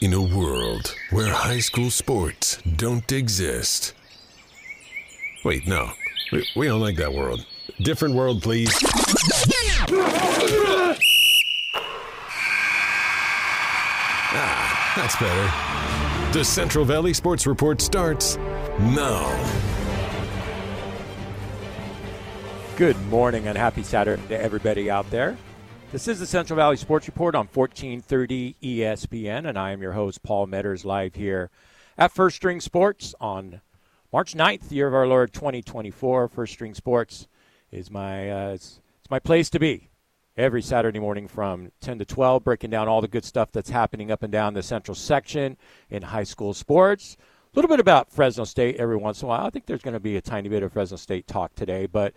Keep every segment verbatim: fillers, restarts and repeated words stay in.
In a world where high school sports don't exist. Wait, no. We, we don't like that world. Different world, please. Ah, that's better. The Central Valley Sports Report starts now. Good morning and happy Saturday to everybody out there. This is the Central Valley Sports Report on fourteen thirty E S P N, and I am your host, Paul Metters, live here at First String Sports on March ninth, year of our Lord twenty twenty-four. First String Sports is my uh, it's, it's my place to be every Saturday morning from ten to twelve, breaking down all the good stuff that's happening up and down the Central section in high school sports. A little bit about Fresno State every once in a while. I think there's going to be a tiny bit of Fresno State talk today, but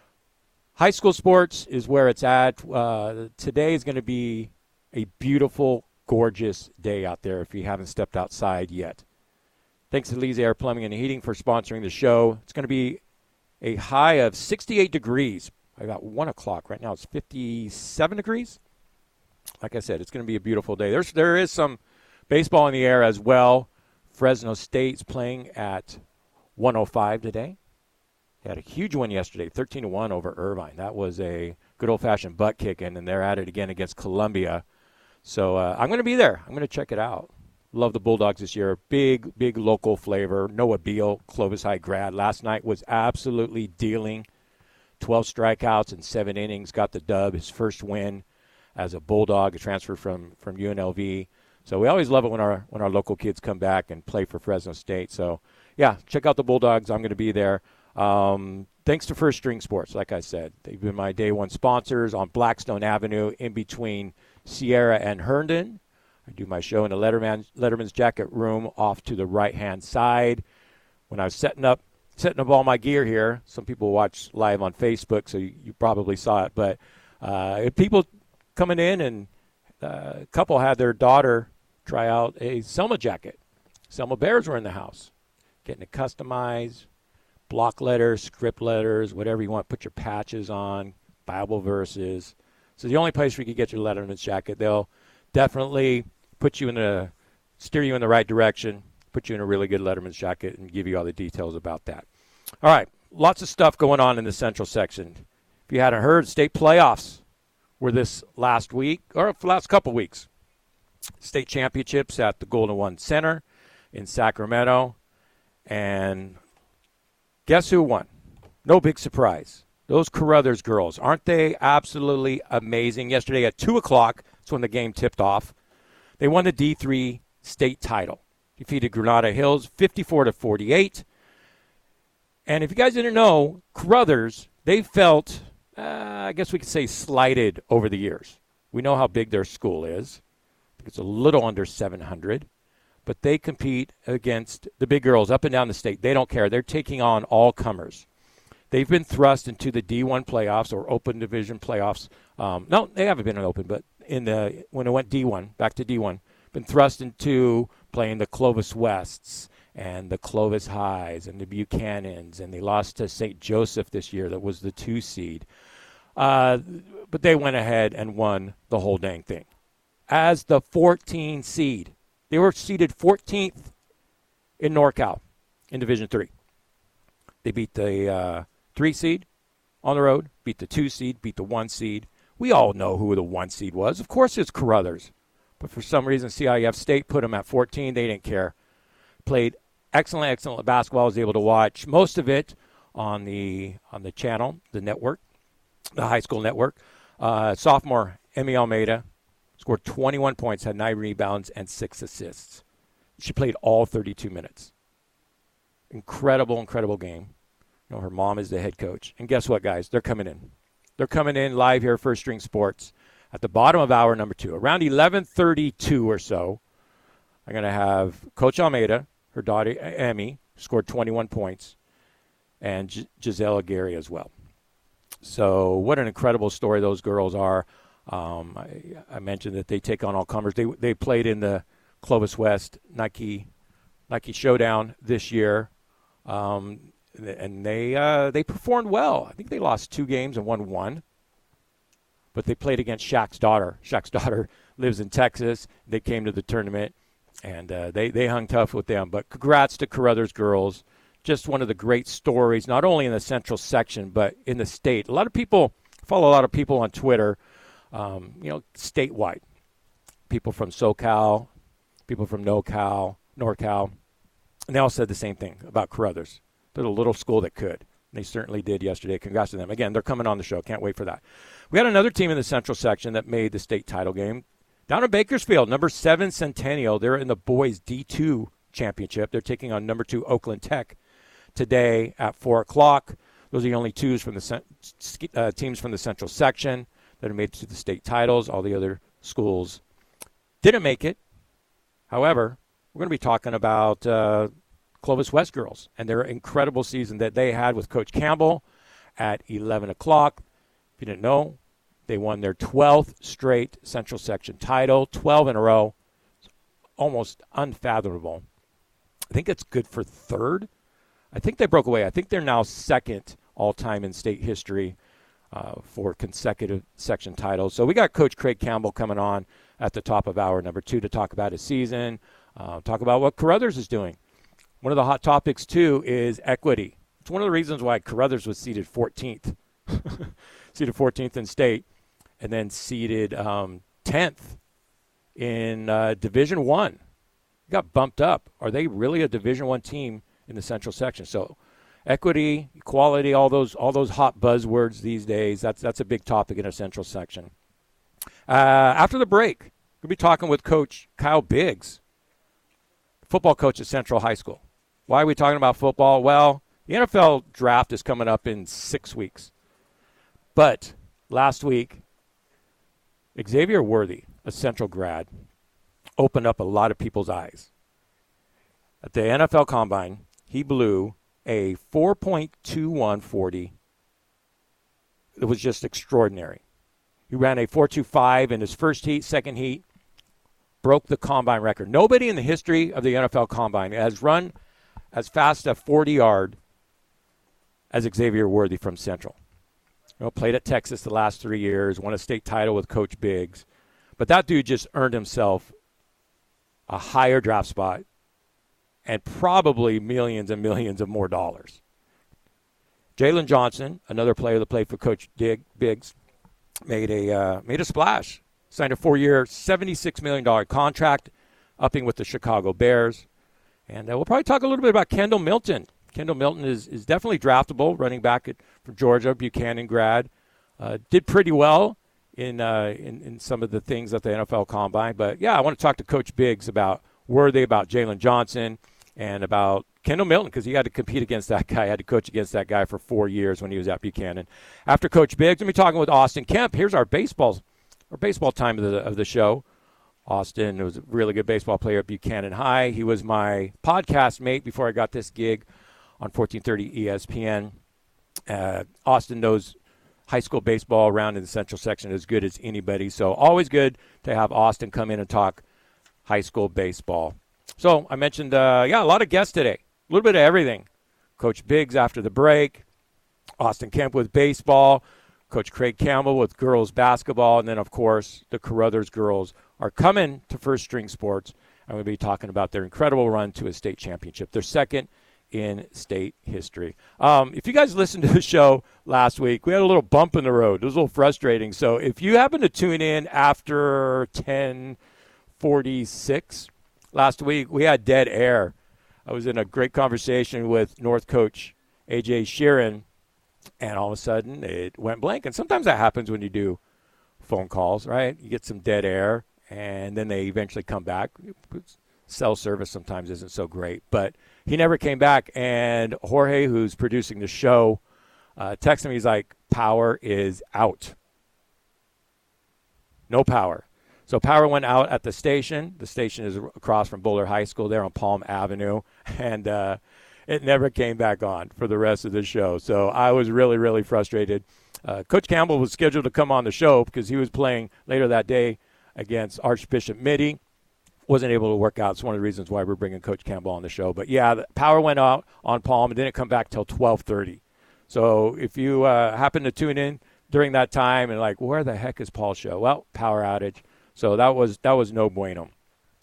high school sports is where it's at. Uh, today is going to be a beautiful, gorgeous day out there if you haven't stepped outside yet. Thanks to Lee's Air Plumbing and Heating for sponsoring the show. It's going to be a high of sixty-eight degrees. About one o'clock. Right now it's fifty-seven degrees. Like I said, it's going to be a beautiful day. There's There is some baseball in the air as well. Fresno State's playing at one oh five today. They had a huge win yesterday, thirteen to one over Irvine. That was a good old-fashioned butt kicking, and they're at it again against Columbia. So uh, I'm going to be there. I'm going to check it out. Love the Bulldogs this year. Big, big local flavor. Noah Beal, Clovis High grad. Last night was absolutely dealing. twelve strikeouts in seven innings. Got the dub, his first win as a Bulldog, a transfer from, from U N L V. So we always love it when our when our local kids come back and play for Fresno State. So, yeah, check out the Bulldogs. I'm going to be there. Um, thanks to First String Sports, like I said. They've been my day one sponsors on Blackstone Avenue in between Sierra and Herndon. I do my show in the Letterman, Letterman's Jacket Room off to the right-hand side. When I was setting up setting up all my gear here, some people watch live on Facebook, so you, you probably saw it. But uh, people coming in, and uh, a couple had their daughter try out a Selma jacket. Selma Bears were in the house, getting it customized. Block letters, script letters, whatever you want. Put your patches on, Bible verses. So the only place where you can get your Letterman's jacket. They'll definitely put you in a, steer you in the right direction, put you in a really good Letterman's jacket, and give you all the details about that. All right, lots of stuff going on in the Central section. If you hadn't heard, state playoffs were this last week, or last couple weeks. State championships at the Golden One Center in Sacramento, and guess who won? No big surprise. Those Carruthers girls. Aren't they absolutely amazing? Yesterday at two o'clock, that's when the game tipped off. They won the D three state title. Defeated Granada Hills fifty-four to forty-eight. And if you guys didn't know, Carruthers, they felt, uh, I guess we could say, slighted over the years. We know how big their school is. I think it's a little under seven hundred. But they compete against the big girls up and down the state. They don't care. They're taking on all comers. They've been thrust into the D one playoffs or open division playoffs. Um, no, they haven't been in open, but in the when it went D one, back to D one, been thrust into playing the Clovis Wests and the Clovis Highs and the Buchanans, and they lost to Saint Joseph this year that was the two seed. Uh, but they went ahead and won the whole dang thing. As the fourteen seed. They were seeded fourteenth in NorCal in Division three. They beat the uh, three seed on the road, beat the two seed, beat the one seed. We all know who the one seed was. Of course it's Carruthers. But for some reason, C I F State put them at fourteen. They didn't care. Played excellent, excellent basketball. I was able to watch most of it on the on the channel, the network, the high school network. Uh, sophomore Emmy Almeida scored twenty-one points, had nine rebounds, and six assists. She played all thirty-two minutes. Incredible, incredible game. You know, her mom is the head coach. And guess what, guys? They're coming in. They're coming in live here, First String Sports, at the bottom of hour number two. Around eleven thirty-two or so, I'm going to have Coach Almeida, her daughter Emmy, scored twenty-one points, and G- Giselle Aguirre as well. So what an incredible story those girls are. Um, I, I mentioned that they take on all comers. They they played in the Clovis West Nike Nike Showdown this year, um, and they uh, they performed well. I think they lost two games and won one. But they played against Shaq's daughter. Shaq's daughter lives in Texas. They came to the tournament, And uh, they, they hung tough with them. But congrats to Carruthers girls. Just one of the great stories, not only in the Central section, but in the state. A lot of people follow a lot of people on Twitter, um, you know, statewide. People from SoCal, people from NoCal, NorCal. And they all said the same thing about Carruthers. They're the little school that could. They certainly did yesterday. Congrats to them. Again, they're coming on the show. Can't wait for that. We had another team in the Central section that made the state title game. Down in Bakersfield, number seven Centennial. They're in the boys D two championship. They're taking on number two Oakland Tech today at four o'clock. Those are the only twos from the uh, teams from the Central section that have made it to the state titles. All the other schools didn't make it. However, we're going to be talking about uh, Clovis West girls and their incredible season that they had with Coach Campbell at eleven o'clock. If you didn't know, they won their twelfth straight Central Section title, twelve in a row. It's almost unfathomable. I think it's good for third. I think they broke away. I think they're now second all-time in state history uh, for consecutive section titles. So we got Coach Craig Campbell coming on at the top of hour number two to talk about his season, uh, talk about what Carruthers is doing. One of the hot topics, too, is equity. It's one of the reasons why Carruthers was seated fourteenth. Seated fourteenth in state. And then seeded um, tenth in uh, Division One. Got bumped up. Are they really a Division One team in the Central section? So, equity, equality, all those all those hot buzzwords these days. That's that's a big topic in our Central section. Uh, after the break, we'll be talking with Coach Kyle Biggs, football coach at Central High School. Why are we talking about football? Well, the N F L draft is coming up in six weeks. But last week, Xavier Worthy, a Central grad, opened up a lot of people's eyes. At the N F L Combine, he blew a four point two one forty. It was just extraordinary. He ran a four two five in his first heat, second heat, broke the Combine record. Nobody in the history of the N F L Combine has run as fast a forty-yard as Xavier Worthy from Central. You know, played at Texas the last three years, won a state title with Coach Biggs. But that dude just earned himself a higher draft spot and probably millions and millions of more dollars. Jalen Johnson, another player that played for Coach Dig, Biggs, made a uh, made a splash. Signed a four-year, seventy-six million dollars contract, upping with the Chicago Bears. And uh, we'll probably talk a little bit about Kendall Milton. Kendall Milton is, is definitely draftable, running back at, from Georgia, Buchanan grad. Uh, did pretty well in, uh, in in some of the things at the N F L Combine. But, yeah, I want to talk to Coach Biggs about Worthy, about Jalen Johnson, and about Kendall Milton, because he had to compete against that guy, had to coach against that guy for four years when he was at Buchanan. After Coach Biggs, I'm going to be talking with Austin Kemp. Here's our baseball, our baseball time of the, of the show. Austin was a really good baseball player at Buchanan High. He was my podcast mate before I got this gig on fourteen thirty E S P N. Uh, Austin knows high school baseball around in the Central section as good as anybody. So always good to have Austin come in and talk high school baseball. So I mentioned, uh, yeah, a lot of guests today. A little bit of everything. Coach Biggs after the break. Austin Kemp with baseball. Coach Craig Campbell with girls basketball. And then, of course, the Carruthers girls are coming to First String Sports. I'm going to be talking about their incredible run to a state championship. Their second in state history. Um, if you guys listened to the show last week, we had a little bump in the road. It was a little frustrating. So if you happen to tune in after ten forty-six last week, we had dead air. I was in a great conversation with North coach A J Sheeran, and all of a sudden it went blank. And sometimes that happens when you do phone calls, right? You get some dead air, and then they eventually come back. Cell service sometimes isn't so great, but he never came back. And Jorge, who's producing the show, uh, texted me. He's like, power is out. No power. So power went out at the station. The station is across from Boulder High School there on Palm Avenue, and uh, it never came back on for the rest of the show. So I was really, really frustrated. Uh, Coach Campbell was scheduled to come on the show because he was playing later that day against Archbishop Mitty. Wasn't able to work out. It's one of the reasons why we're bringing Coach Campbell on the show. But, yeah, the power went out on Palm and didn't come back till twelve thirty. So if you uh, happen to tune in during that time and like, where the heck is Paul's show? Well, power outage. So that was that was no bueno.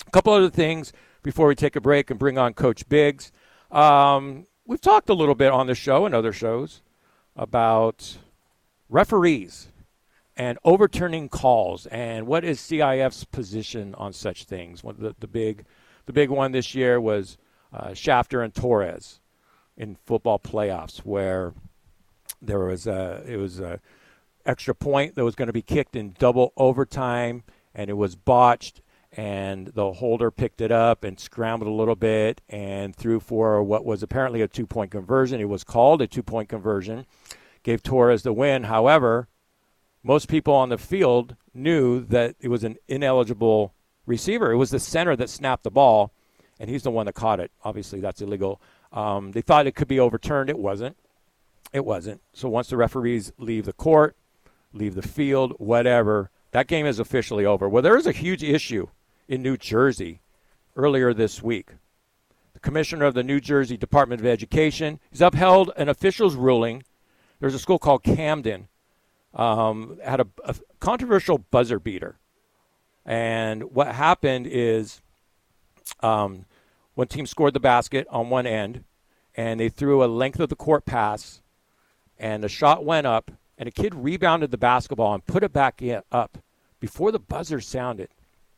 A couple other things before we take a break and bring on Coach Biggs. Um, we've talked a little bit on the show and other shows about referees and overturning calls and what is C I F's position on such things. One of the, the big the big one this year was uh, Shafter and Torres in football playoffs, where there was a, it was a extra point that was going to be kicked in double overtime, and it was botched, and the holder picked it up and scrambled a little bit and threw for what was apparently a two-point conversion. It was called a two-point conversion, gave Torres the win. However, most people on the field knew that it was an ineligible receiver. It was the center that snapped the ball, and he's the one that caught it. Obviously, that's illegal. Um, they thought it could be overturned. It wasn't. It wasn't. So once the referees leave the court, leave the field, whatever, that game is officially over. Well, there is a huge issue in New Jersey earlier this week. The commissioner of the New Jersey Department of Education has upheld an official's ruling. There's a school called Camden, um, had a, a controversial buzzer beater. And what happened is um, one team scored the basket on one end, and they threw a length of the court pass, and the shot went up, and a kid rebounded the basketball and put it back in, up before the buzzer sounded.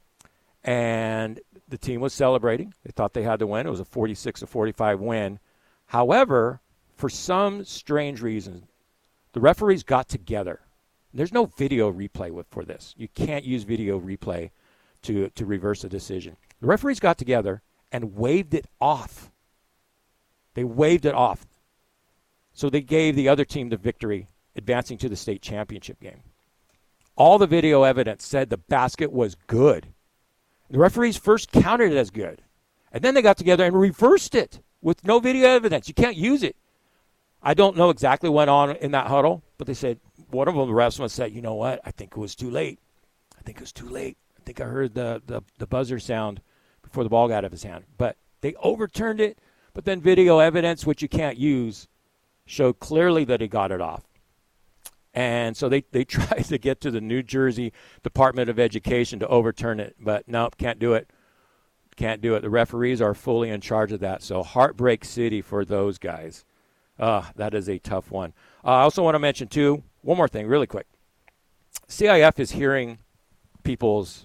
And the team was celebrating. They thought they had to win. It was a forty-six to forty-five win. However, for some strange reason, the referees got together. There's no video replay with, for this. You can't use video replay to, to reverse a decision. The referees got together and waved it off. They waved it off. So they gave the other team the victory, advancing to the state championship game. All the video evidence said the basket was good. The referees first counted it as good. And then they got together and reversed it with no video evidence. You can't use it. I don't know exactly what went on in that huddle, but they said, one of them, the refs must say, you know what, I think it was too late. I think it was too late. I think I heard the, the, the buzzer sound before the ball got out of his hand. But they overturned it, but then video evidence, which you can't use, showed clearly that he got it off. And so they, they tried to get to the New Jersey Department of Education to overturn it, but nope, can't do it. Can't do it. The referees are fully in charge of that. So heartbreak city for those guys. Uh, that is a tough one. Uh, I also want to mention, too, one more thing really quick. C I F is hearing people's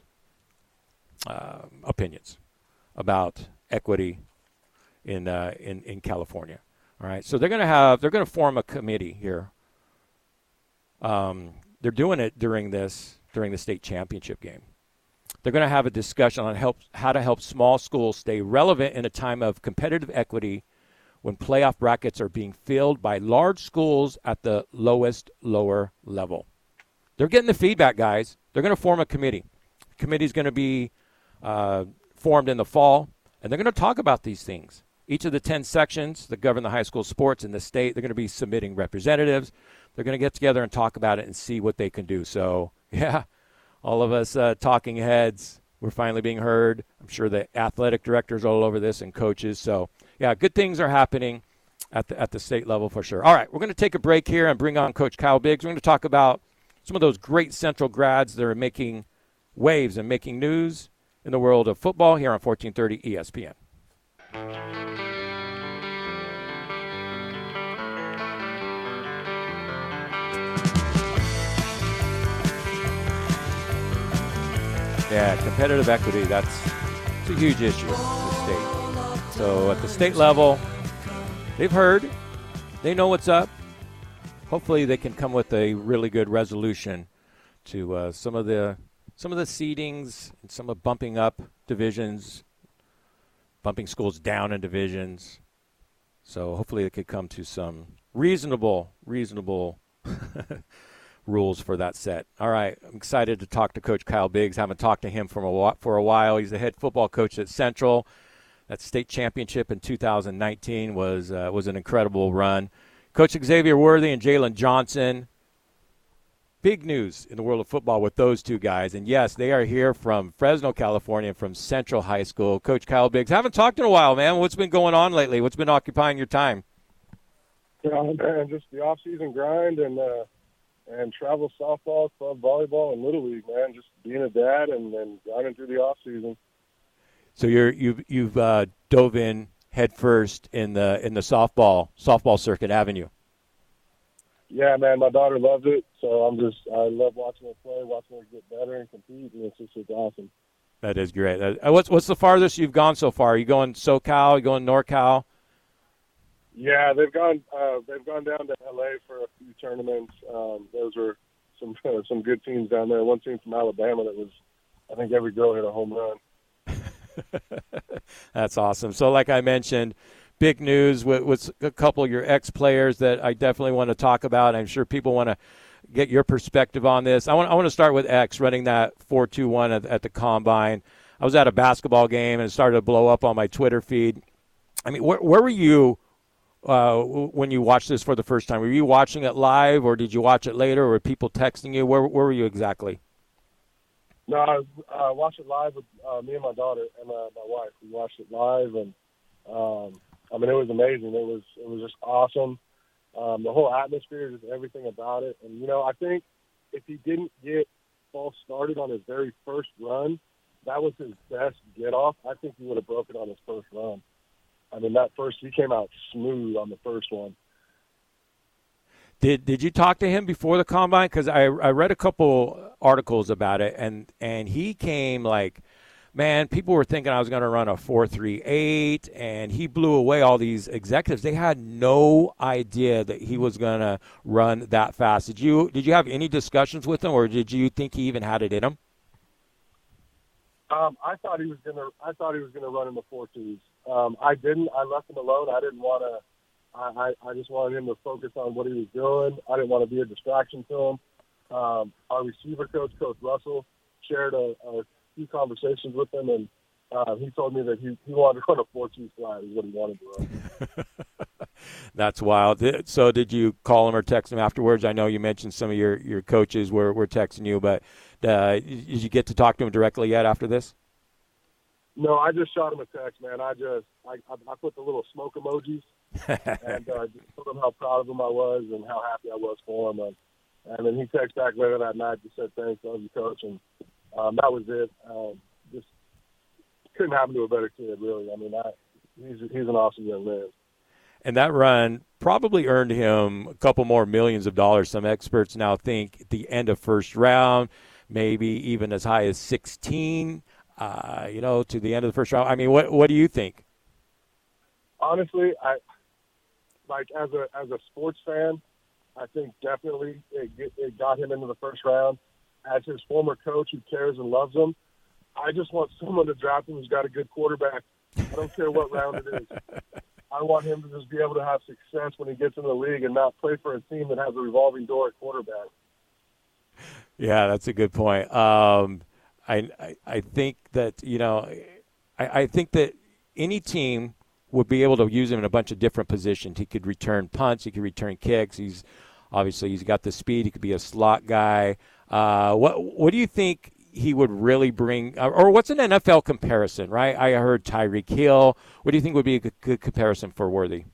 uh, opinions about equity in, uh, in in California. All right, so they're going to have they're going to form a committee here. Um, they're doing it during this during the state championship game. They're going to have a discussion on help how to help small schools stay relevant in a time of competitive equity when playoff brackets are being filled by large schools at the lowest lower level. They're getting the feedback, guys. They're going to form a committee. The committee is going to be uh, formed in the fall, and they're going to talk about these things. Each of the ten sections that govern the high school sports in the state, they're going to be submitting representatives. They're going to get together and talk about it and see what they can do. So, yeah, all of us uh, talking heads, we're finally being heard. I'm sure the athletic directors are all over this and coaches. So, yeah, good things are happening at the at the state level for sure. All right, we're going to take a break here and bring on Coach Kyle Biggs. We're going to talk about some of those great Central grads that are making waves and making news in the world of football here on fourteen thirty E S P N. Yeah, competitive equity, that's it's a huge issue in the state. So at the state level, they've heard. They know what's up. Hopefully they can come with a really good resolution to uh, some of the some of the seedings and some of bumping up divisions, bumping schools down in divisions. So hopefully they could come to some reasonable, reasonable rules for that set. All right, I'm excited to talk to Coach Kyle Biggs. Haven't talked to him for a, for a while. He's the head football coach at Central. That state championship in two thousand nineteen was uh, was an incredible run. Coach Xavier Worthy and Jalen Johnson. Big news in the world of football with those two guys. And, yes, they are here from Fresno, California, from Central High School. Coach Kyle Biggs, haven't talked in a while, man. What's been going on lately? What's been occupying your time? Yeah, man, just the off-season grind and uh, and travel softball, club volleyball, and Little League, man. Just being a dad and, and grinding through the off-season. So you're you've you've uh, dove in head first in the in the softball softball circuit, haven't you? Yeah, man, my daughter loves it, so I'm just I love watching her play, watching her get better and compete, and it's just it's awesome. That is great. Uh, what's what's the farthest you've gone so far? Are you going SoCal? Are you going NorCal? Yeah, they've gone uh, they've gone down to L A for a few tournaments. Um, those were some uh, some good teams down there. One team from Alabama that was, I think every girl hit a home run. That's awesome. So like I mentioned, big news with, with a couple of your ex-players that I definitely want to talk about. I'm sure people want to get your perspective on this. I want I want to start with X running that four two one at, at the Combine. I was at a basketball game and it started to blow up on my Twitter feed. I mean, where, where were you uh, when you watched this for the first time? Were you watching it live or did you watch it later or were people texting you? Where, where were you exactly? No, I uh, watched it live with uh, me and my daughter and uh, my wife. We watched it live, and um, I mean, it was amazing. It was it was just awesome. Um, the whole atmosphere, just everything about it. And you know, I think if he didn't get false started on his very first run, that was his best get off. I think he would have broken on his first run. I mean, that first he came out smooth on the first one. Did Did you talk to him before the Combine? Because I I read a couple articles about it, and and he came like, man, people were thinking I was going to run a four three eight, and he blew away all these executives. They had no idea that he was going to run that fast. Did you Did you have any discussions with him, or did you think he even had it in him? Um, I thought he was gonna. I thought he was gonna run in the four twos. Um, I didn't. I left him alone. I didn't want to. I, I just wanted him to focus on what he was doing. I didn't want to be a distraction to him. Um, our receiver coach, Coach Russell, shared a, a few conversations with him, and uh, he told me that he, he wanted to run a four two flat is what he wanted to run. That's wild. So did you call him or text him afterwards? I know you mentioned some of your, your coaches were, were texting you, but uh, did you get to talk to him directly yet after this? No, I just shot him a text, man. I just I, I put the little smoke emojis and uh, just told him how proud of him I was and how happy I was for him. And, and then he texted back later that night and said, thanks, love you, Coach. And um, that was it. Um, just couldn't happen to a better kid, really. I mean, I, he's he's an awesome young man. And that run probably earned him a couple more millions of dollars. Some experts now think at the end of first round, maybe even as high as sixteen. Uh, you know, to the end of the first round. I mean, what what do you think? Honestly, I like as a as a sports fan, I think definitely it, it got him into the first round. As his former coach who cares and loves him, I just want someone to draft him who's got a good quarterback. I don't care what round it is. I want him to just be able to have success when he gets in the league and not play for a team that has a revolving door at quarterback. Yeah, that's a good point. Um, I, I I think that, you know, I, I think that any team would be able to use him in a bunch of different positions. He could return punts. He could return kicks. He's obviously he's got the speed. He could be a slot guy. Uh, what what do you think he would really bring, or what's an N F L comparison, right? I heard Tyreek Hill. What do you think would be a good, good comparison for Worthy?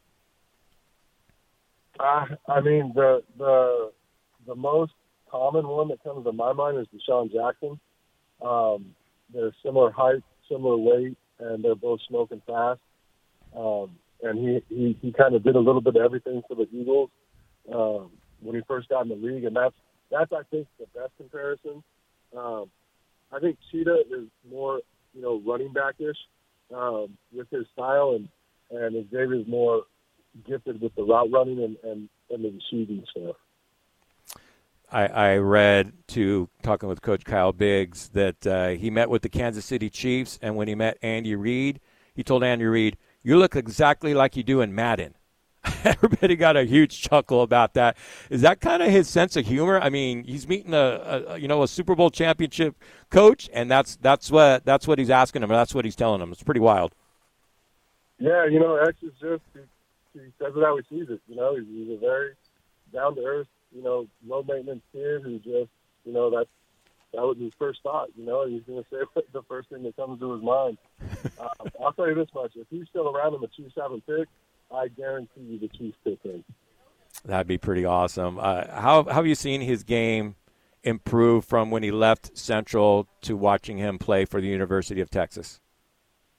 Uh, I mean, the the the most common one that comes to my mind is Deshaun Jackson. Um, they're similar height, similar weight, and they're both smoking fast. Um, and he, he, he kind of did a little bit of everything for the Eagles um, when he first got in the league, and that's, that's I think, the best comparison. Um, I think Cheetah is more, you know, running back-ish um, with his style, and, and Xavier's more gifted with the route running and, and, and the receiving stuff. I, I read, to talking with Coach Kyle Biggs, that uh, he met with the Kansas City Chiefs, and when he met Andy Reid, he told Andy Reid, "You look exactly like you do in Madden." Everybody got a huge chuckle about that. Is that kind of his sense of humor? I mean, he's meeting a, a you know a Super Bowl championship coach, and that's that's what that's what he's asking him, and that's what he's telling him. It's pretty wild. Yeah, you know, X is just he, he says it how he sees it. You know, he's, he's a very down to earth, you know, low maintenance kid who just, you know, that's that was his first thought. You know, he's going to say the first thing that comes to his mind. um, I'll tell you this much: if he's still around and the Chiefs haven't picked, I guarantee you the Chiefs pick him. That'd be pretty awesome. Uh, how, how have you seen his game improve from when he left Central to watching him play for the University of Texas?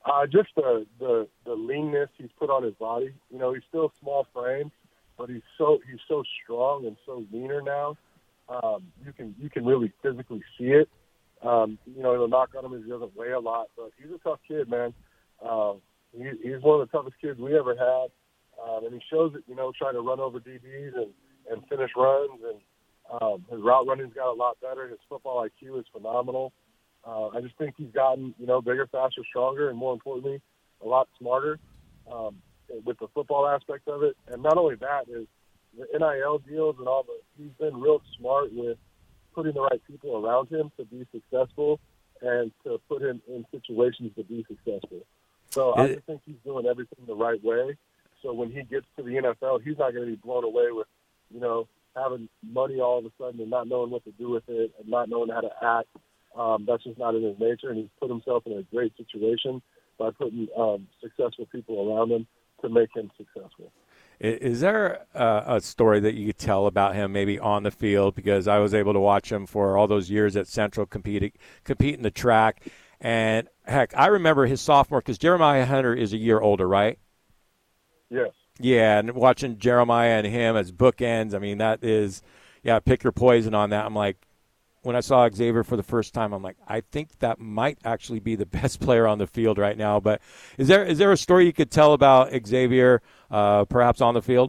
Uh, just the, the the leanness he's put on his body. You know, he's still small frame, but he's so he's so strong and so leaner now. Um, you can you can really physically see it. Um, you know, it'll knock on him if he doesn't weigh a lot, but he's a tough kid, man. Uh, he, he's one of the toughest kids we ever had, um, and he shows it. You know, trying to run over D Bs and, and finish runs, and um, his route running's got a lot better. His football I Q is phenomenal. Uh, I just think he's gotten, you know, bigger, faster, stronger, and more importantly, a lot smarter um, with the football aspect of it. And not only that, is the N I L deals and all the. He's been real smart with putting the right people around him to be successful and to put him in situations to be successful. So I just think he's doing everything the right way. So when he gets to the N F L, he's not going to be blown away with, you know, having money all of a sudden and not knowing what to do with it and not knowing how to act. Um, that's just not in his nature, and he's put himself in a great situation by putting um, successful people around him to make him successful. Is there a, a story that you could tell about him maybe on the field? Because I was able to watch him for all those years at Central competing, competing the track. And, heck, I remember his sophomore, because Jeremiah Hunter is a year older, right? Yes. Yeah, and watching Jeremiah and him as bookends, I mean, that is, yeah, pick your poison on that. I'm like, when I saw Xavier for the first time, I'm like, I think that might actually be the best player on the field right now. But is there is there a story you could tell about Xavier, uh, perhaps on the field?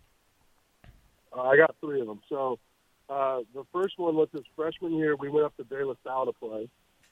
Uh, I got three of them. So uh, the first one was his freshman year. We went up to De La Salle to play,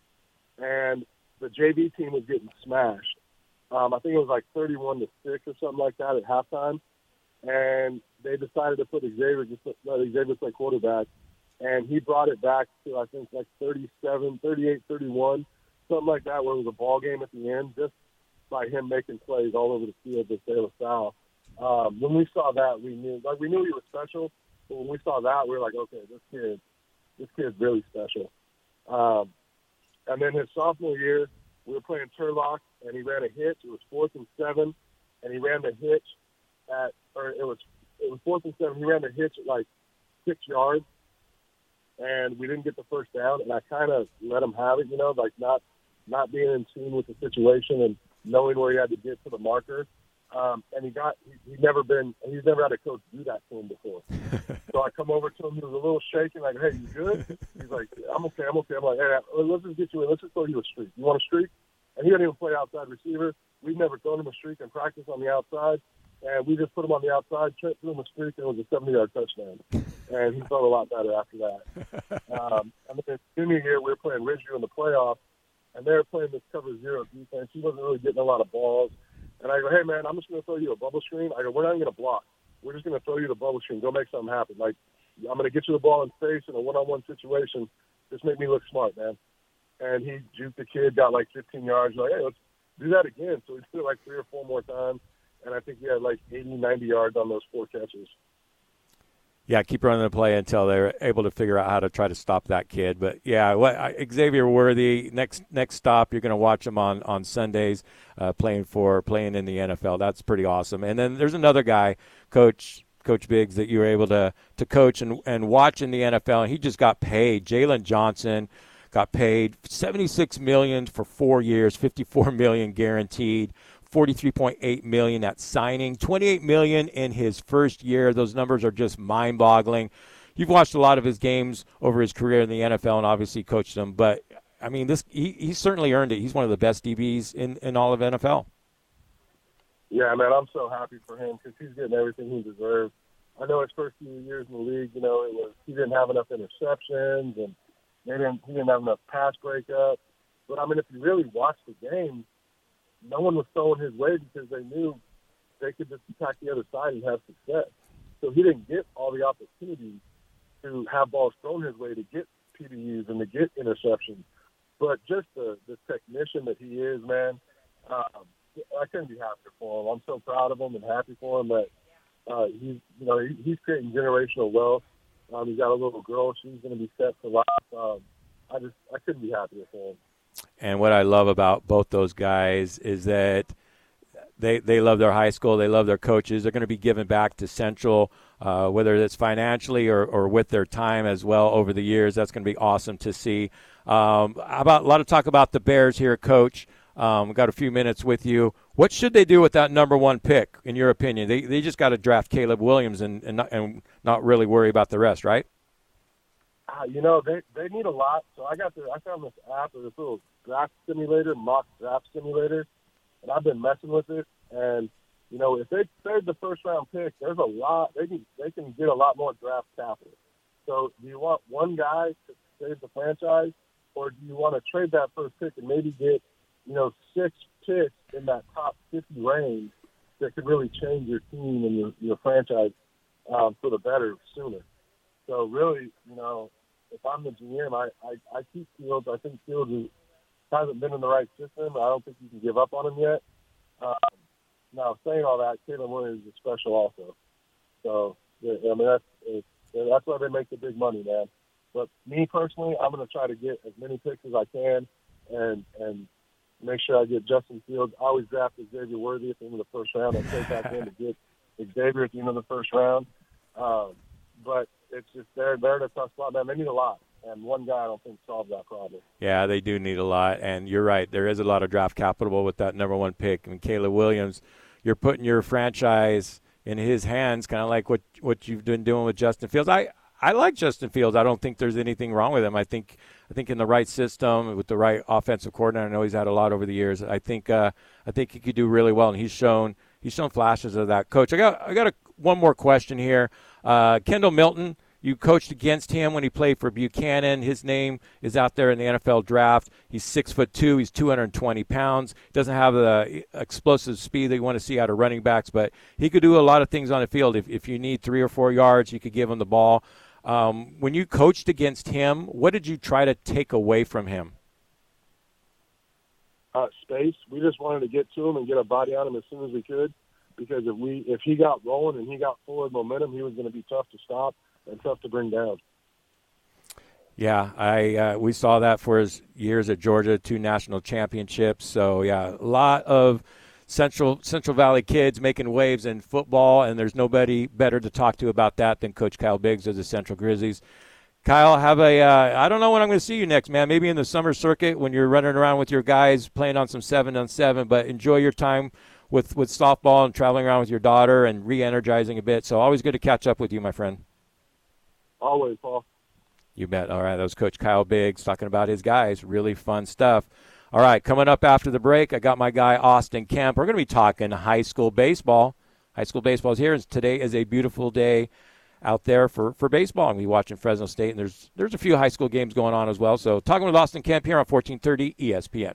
and the J V team was getting smashed. Um, I think it was like thirty-one to six or something like that at halftime, and they decided to put Xavier, just let Xavier play quarterback. And he brought it back to, I think, like thirty-seven, thirty-eight, thirty-one, something like that, where it was a ball game at the end, just by him making plays all over the field with De La Salle. Um, when we saw that, we knew, like, we knew he was special, but when we saw that, we were like, okay, this kid, this kid's really special. Um, and then his sophomore year, we were playing Turlock, and he ran a hitch. It was fourth and seven, and he ran the hitch at, or it was, it was fourth and seven. He ran the hitch at like six yards. And we didn't get the first down, and I kind of let him have it, you know, like not not being in tune with the situation and knowing where he had to get to the marker. Um, and he got he, he's never been he's never had a coach do that to him before. So I come over to him, he was a little shaking, like, "Hey, you good?" He's like, "I'm okay, I'm okay." I'm like, "Hey, let's just get you in. Let's just throw you a streak. You want a streak?" And he didn't even play outside receiver. We've never thrown him a streak in practice on the outside. And we just put him on the outside, threw him a streak, and it was a seventy-yard touchdown. And he felt a lot better after that. Um, and then junior year, we were playing Ridgeview in the playoffs, and they were playing this cover zero defense. He wasn't really getting a lot of balls. And I go, "Hey, man, I'm just going to throw you a bubble screen." I go, "We're not even going to block. We're just going to throw you the bubble screen. Go make something happen. Like, I'm going to get you the ball in space in a one-on-one situation. Just make me look smart, man." And he juked the kid, got like fifteen yards. Like, "Hey, let's do that again." So we did it like three or four more times. And I think he had like eighty, ninety yards on those four catches. Yeah, keep running the play until they're able to figure out how to try to stop that kid. But, yeah, what, Xavier Worthy, next next stop, you're going to watch him on, on Sundays uh, playing for playing in the N F L. That's pretty awesome. And then there's another guy, Coach Coach Biggs, that you were able to, to coach and, and watch in the N F L. And he just got paid. Jalen Johnson got paid seventy-six million dollars for four years, fifty-four million dollars guaranteed. forty-three point eight million dollars at signing, twenty-eight million dollars in his first year. Those numbers are just mind-boggling. You've watched a lot of his games over his career in the N F L and obviously coached them, but I mean, this he, he certainly earned it. He's one of the best D Bs in, in all of N F L. Yeah, man, I'm so happy for him because he's getting everything he deserves. I know his first few years in the league, you know, it was he didn't have enough interceptions and they didn't he didn't have enough pass breakups. But I mean, if you really watch the game, no one was throwing his way because they knew they could just attack the other side and have success. So he didn't get all the opportunities to have balls thrown his way to get P B Us and to get interceptions. But just the, the technician that he is, man, um, I couldn't be happier for him. I'm so proud of him and happy for him that uh, he's, you know, he, he's creating generational wealth. Um, he's got a little girl; she's going to be set for life. Um, I just, I couldn't be happier for him. And what I love about both those guys is that they they love their high school, they love their coaches. They're going to be giving back to Central, uh, whether it's financially or, or with their time as well over the years. That's going to be awesome to see. Um, how about a lot of talk about the Bears here, Coach. Um, we've got a few minutes with you. What should they do with that number one pick, in your opinion? They they just got to draft Caleb Williams and and not, and not really worry about the rest, right? Uh, you know, they they need a lot. So I got the I found this app, this little draft simulator, mock draft simulator, and I've been messing with it. And you know, if they trade the first round pick, there's a lot. They can they can get a lot more draft capital. So do you want one guy to save the franchise, or do you want to trade that first pick and maybe get, you know, six picks in that top fifty range that could really change your team and your, your franchise um, for the better sooner? So really, you know, if I'm the G M, I, I, I keep Fields. I think Fields is, hasn't been in the right system. I don't think you can give up on him yet. Um, now, saying all that, Caleb Williams is special also. So, yeah, I mean, that's, it's, that's why they make the big money, man. But me personally, I'm going to try to get as many picks as I can and and make sure I get Justin Fields. I always draft Xavier Worthy at the end of the first round. I take back in to get Xavier at the end of the first round. Um, but it's just they're, they're in a tough spot, man. They need a lot. And one guy I don't think solves that problem. Yeah, they do need a lot. And you're right. There is a lot of draft capital with that number one pick. I mean, Caleb Williams, you're putting your franchise in his hands, kind of like what what you've been doing with Justin Fields. I, I like Justin Fields. I don't think there's anything wrong with him. I think I think in the right system with the right offensive coordinator. I know he's had a lot over the years. I think uh, I think he could do really well, and he's shown he's shown flashes of that. Coach, I got I got a, one more question here. Uh, Kendall Milton, you coached against him when he played for Buchanan. His name is out there in the N F L draft. He's six foot two. He's two hundred twenty pounds. Doesn't have the explosive speed that you want to see out of running backs, but he could do a lot of things on the field. If if you need three or four yards, you could give him the ball. Um, when you coached against him, what did you try to take away from him? Uh, space. We just wanted to get to him and get a body on him as soon as we could, because if we if he got rolling and he got forward momentum, he was going to be tough to stop and tough to bring down. Yeah, I uh, we saw that for his years at Georgia, two national championships. So yeah, a lot of Central Central Valley kids making waves in football, and there's nobody better to talk to about that than Coach Kyle Biggs of the Central Grizzlies. Kyle, have a uh, I don't know when I'm going to see you next, man. Maybe in the summer circuit when you're running around with your guys playing on some seven on seven. But enjoy your time with with softball and traveling around with your daughter and re-energizing a bit. So always good to catch up with you, my friend. Always, Paul. You bet. All right, that was Coach Kyle Biggs talking about his guys. Really fun stuff. All right, coming up after the break, I got my guy Austin Kemp. We're going to be talking high school baseball. High school baseball is here. Today is a beautiful day out there for, for baseball. And we watching Fresno State, and there's there's a few high school games going on as well. So talking with Austin Kemp here on fourteen thirty E S P N.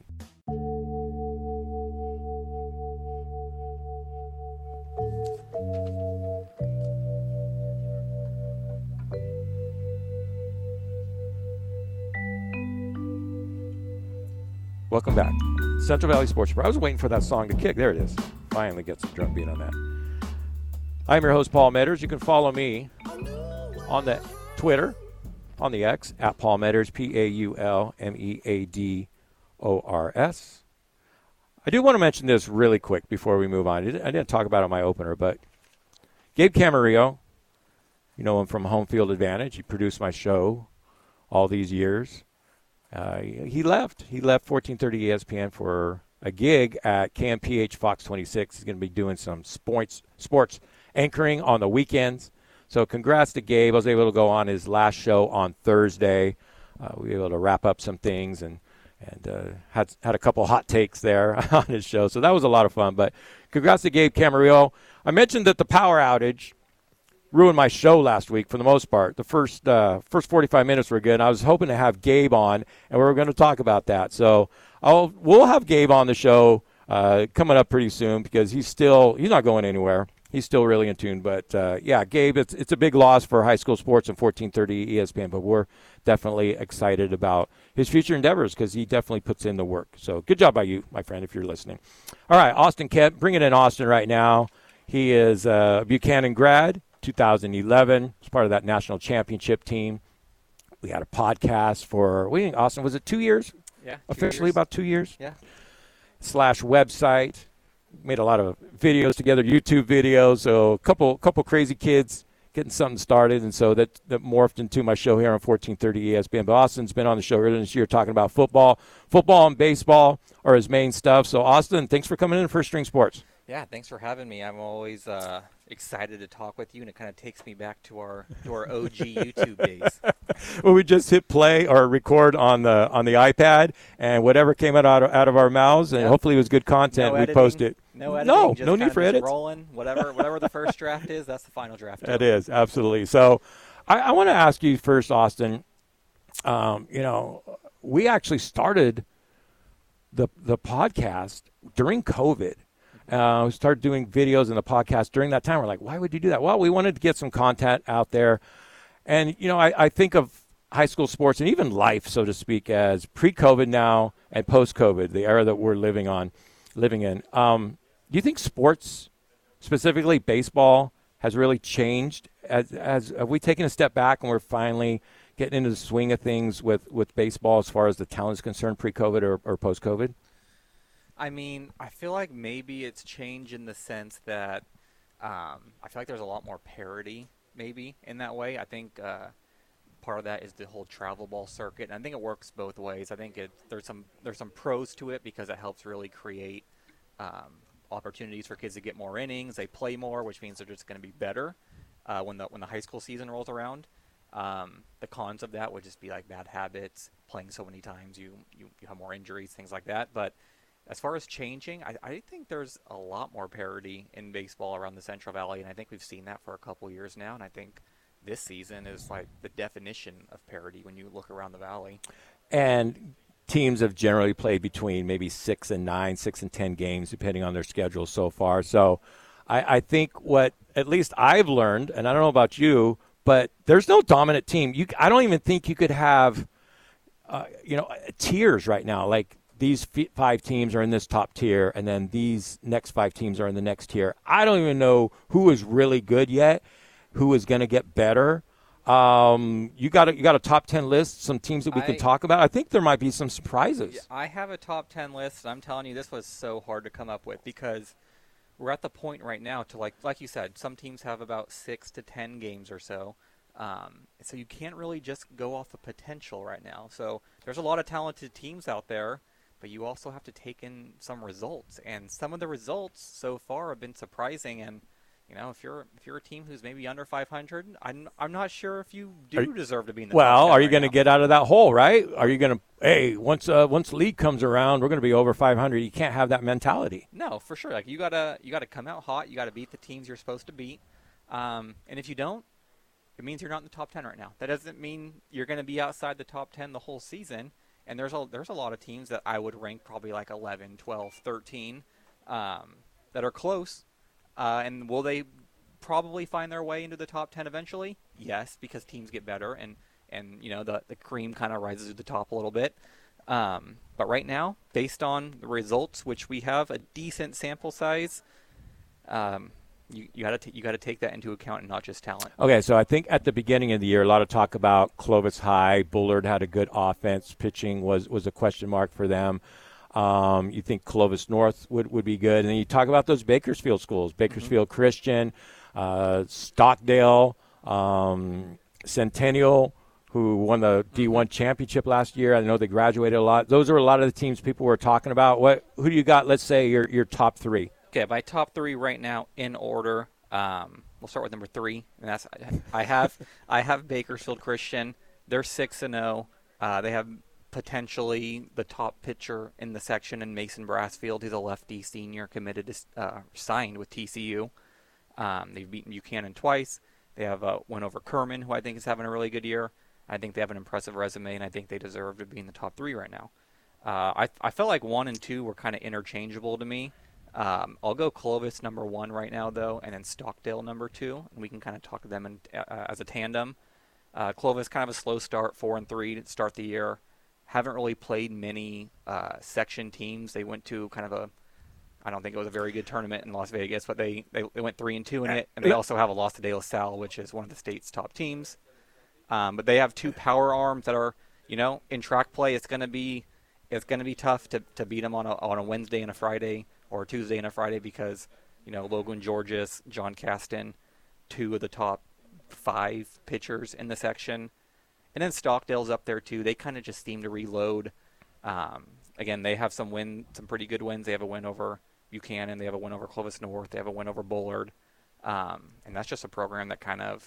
Welcome back. Central Valley Sports Bar. I was waiting for that song to kick. There it is. Finally get some drum beat on that. I'm your host, Paul Meadors. You can follow me on the Twitter, on the X, at Paul Meadors, P A U L M E A D O R S. I do want to mention this really quick before we move on. I didn't talk about it in my opener, but Gabe Camarillo, you know him from Home Field Advantage. He produced my show all these years. Uh, he left. He left fourteen thirty E S P N for a gig at K M P H Fox twenty-six. He's going to be doing some sports sports anchoring on the weekends. So congrats to Gabe. I was able to go on his last show on Thursday. Uh, we were able to wrap up some things and and uh, had had a couple hot takes there on his show. So that was a lot of fun. But congrats to Gabe Camarillo. I mentioned that the power outage ruined my show last week for the most part. The first uh, first forty-five minutes were good. I was hoping to have Gabe on, and we were going to talk about that. So I'll we'll have Gabe on the show uh, coming up pretty soon because he's still he's not going anywhere. He's still really in tune. But uh, yeah, Gabe, it's it's a big loss for high school sports and fourteen thirty E S P N. But we're definitely excited about his future endeavors because he definitely puts in the work. So good job by you, my friend, if you're listening. All right, Austin Kemp, bringing in Austin right now. He is a Buchanan grad. two thousand eleven, was part of that national championship team. We had a podcast for, we think, Austin, was it two years? Yeah. Officially years. about two years? Yeah. Slash website. Made a lot of videos together, YouTube videos. So a couple couple crazy kids getting something started, and so that, that morphed into my show here on fourteen thirty E S P N. But Austin's been on the show earlier this year talking about football. Football and baseball are his main stuff. So, Austin, thanks for coming in First String Sports. Yeah, thanks for having me. I'm always uh, excited to talk with you, and it kind of takes me back to our to our O G YouTube days. Well, we just hit play or record on the on the iPad, and whatever came out of, out of our mouths, and yep. hopefully it was good content, no we post it. No editing. No, just no need for edits. Rolling, whatever, whatever the first draft is, that's the final draft. It is, absolutely. So I, I want to ask you first, Austin, um, you know, we actually started the the podcast during COVID. Uh, we started doing videos in the podcast during that time. We're like, why would you do that? Well, we wanted to get some content out there. And, you know, I, I think of high school sports and even life, so to speak, as pre-COVID now and post-COVID, the era that we're living on, living in. Um, do you think sports, specifically baseball, has really changed? As, as have we taken a step back and we're finally getting into the swing of things with, with baseball as far as the talent is concerned, pre-COVID or, or post-COVID? I mean, I feel like maybe it's changed in the sense that um, I feel like there's a lot more parity, maybe, in that way. I think uh, part of that is the whole travel ball circuit, and I think it works both ways. I think it, there's some there's some pros to it because it helps really create um, opportunities for kids to get more innings. They play more, which means they're just going to be better uh, when the when the high school season rolls around. Um, the cons of that would just be like bad habits, playing so many times, you you, you have more injuries, things like that. But as far as changing, I, I think there's a lot more parity in baseball around the Central Valley, and I think we've seen that for a couple years now, and I think this season is like the definition of parity when you look around the Valley. And teams have generally played between maybe six and nine, six and ten games, depending on their schedule so far. So I, I think what at least I've learned, and I don't know about you, but there's no dominant team. You, I don't even think you could have, uh, you know, tiers right now, like these five teams are in this top tier, and then these next five teams are in the next tier. I don't even know who is really good yet, who is going to get better. Um, you got a, you got a top ten list, some teams that we I, can talk about. I think there might be some surprises. I have a top ten list. I'm telling you, this was so hard to come up with because we're at the point right now to, like like you said, some teams have about six to ten games or so. Um, so you can't really just go off of potential right now. So there's a lot of talented teams out there, but you also have to take in some results, and some of the results so far have been surprising. And you know, if you're if you're a team who's maybe under five hundred, I'm I'm not sure if you do you, deserve to be in the well. top ten Are you right going to get out of that hole? Right? Are you going to hey once uh, once league comes around, we're going to be over five hundred? You can't have that mentality. No, for sure. Like you gotta you gotta come out hot. You gotta beat the teams you're supposed to beat. Um, and if you don't, it means you're not in the top ten right now. That doesn't mean you're going to be outside the top ten the whole season. And there's a, there's a lot of teams that I would rank probably like eleven, twelve, thirteen um, that are close. Uh, and will they probably find their way into the top ten eventually? Yes, because teams get better and, and you know, the, the cream kind of rises to the top a little bit. Um, but right now, based on the results, which we have a decent sample size, um, You you got to you got to take that into account and not just talent. Okay, so I think at the beginning of the year, a lot of talk about Clovis High. Bullard had a good offense. Pitching was, was a question mark for them. Um, you think Clovis North would, would be good. And then you talk about those Bakersfield schools, Bakersfield mm-hmm. Christian, uh, Stockdale, um, Centennial, who won the D one championship last year. I know they graduated a lot. Those are a lot of the teams people were talking about. What Who do you got, let's say, your your top three? Okay, my top three right now in order. Um, we'll start with number three, and that's I have I have Bakersfield Christian. They're six and zero. Uh, they have potentially the top pitcher in the section in Mason Brassfield. He's a lefty senior committed to uh, signed with T C U. Um, they've beaten Buchanan twice. They have a win over Kerman, who I think is having a really good year. I think they have an impressive resume, and I think they deserve to be in the top three right now. Uh, I I felt like one and two were kind of interchangeable to me. Um, I'll go Clovis number one right now, though, and then Stockdale number two, and we can kind of talk to them in, uh, as a tandem. Uh, Clovis kind of a slow start, four and three to start the year. Haven't really played many uh, section teams. They went to kind of a, I don't think it was a very good tournament in Las Vegas, but they, they, they went three and two in it, and they also have a loss to De La Salle, which is one of the state's top teams. Um, but they have two power arms that are, you know, in track play. It's going to be, it's going to be tough to to beat them on a on a Wednesday and a Friday, or a Tuesday and a Friday, because, you know, Logan Georges, John Caston, two of the top five pitchers in the section. And then Stockdale's up there too. They kind of just seem to reload. Um, again, they have some win, some pretty good wins. They have a win over Buchanan. They have a win over Clovis North. They have a win over Bullard. Um, and that's just a program that kind of,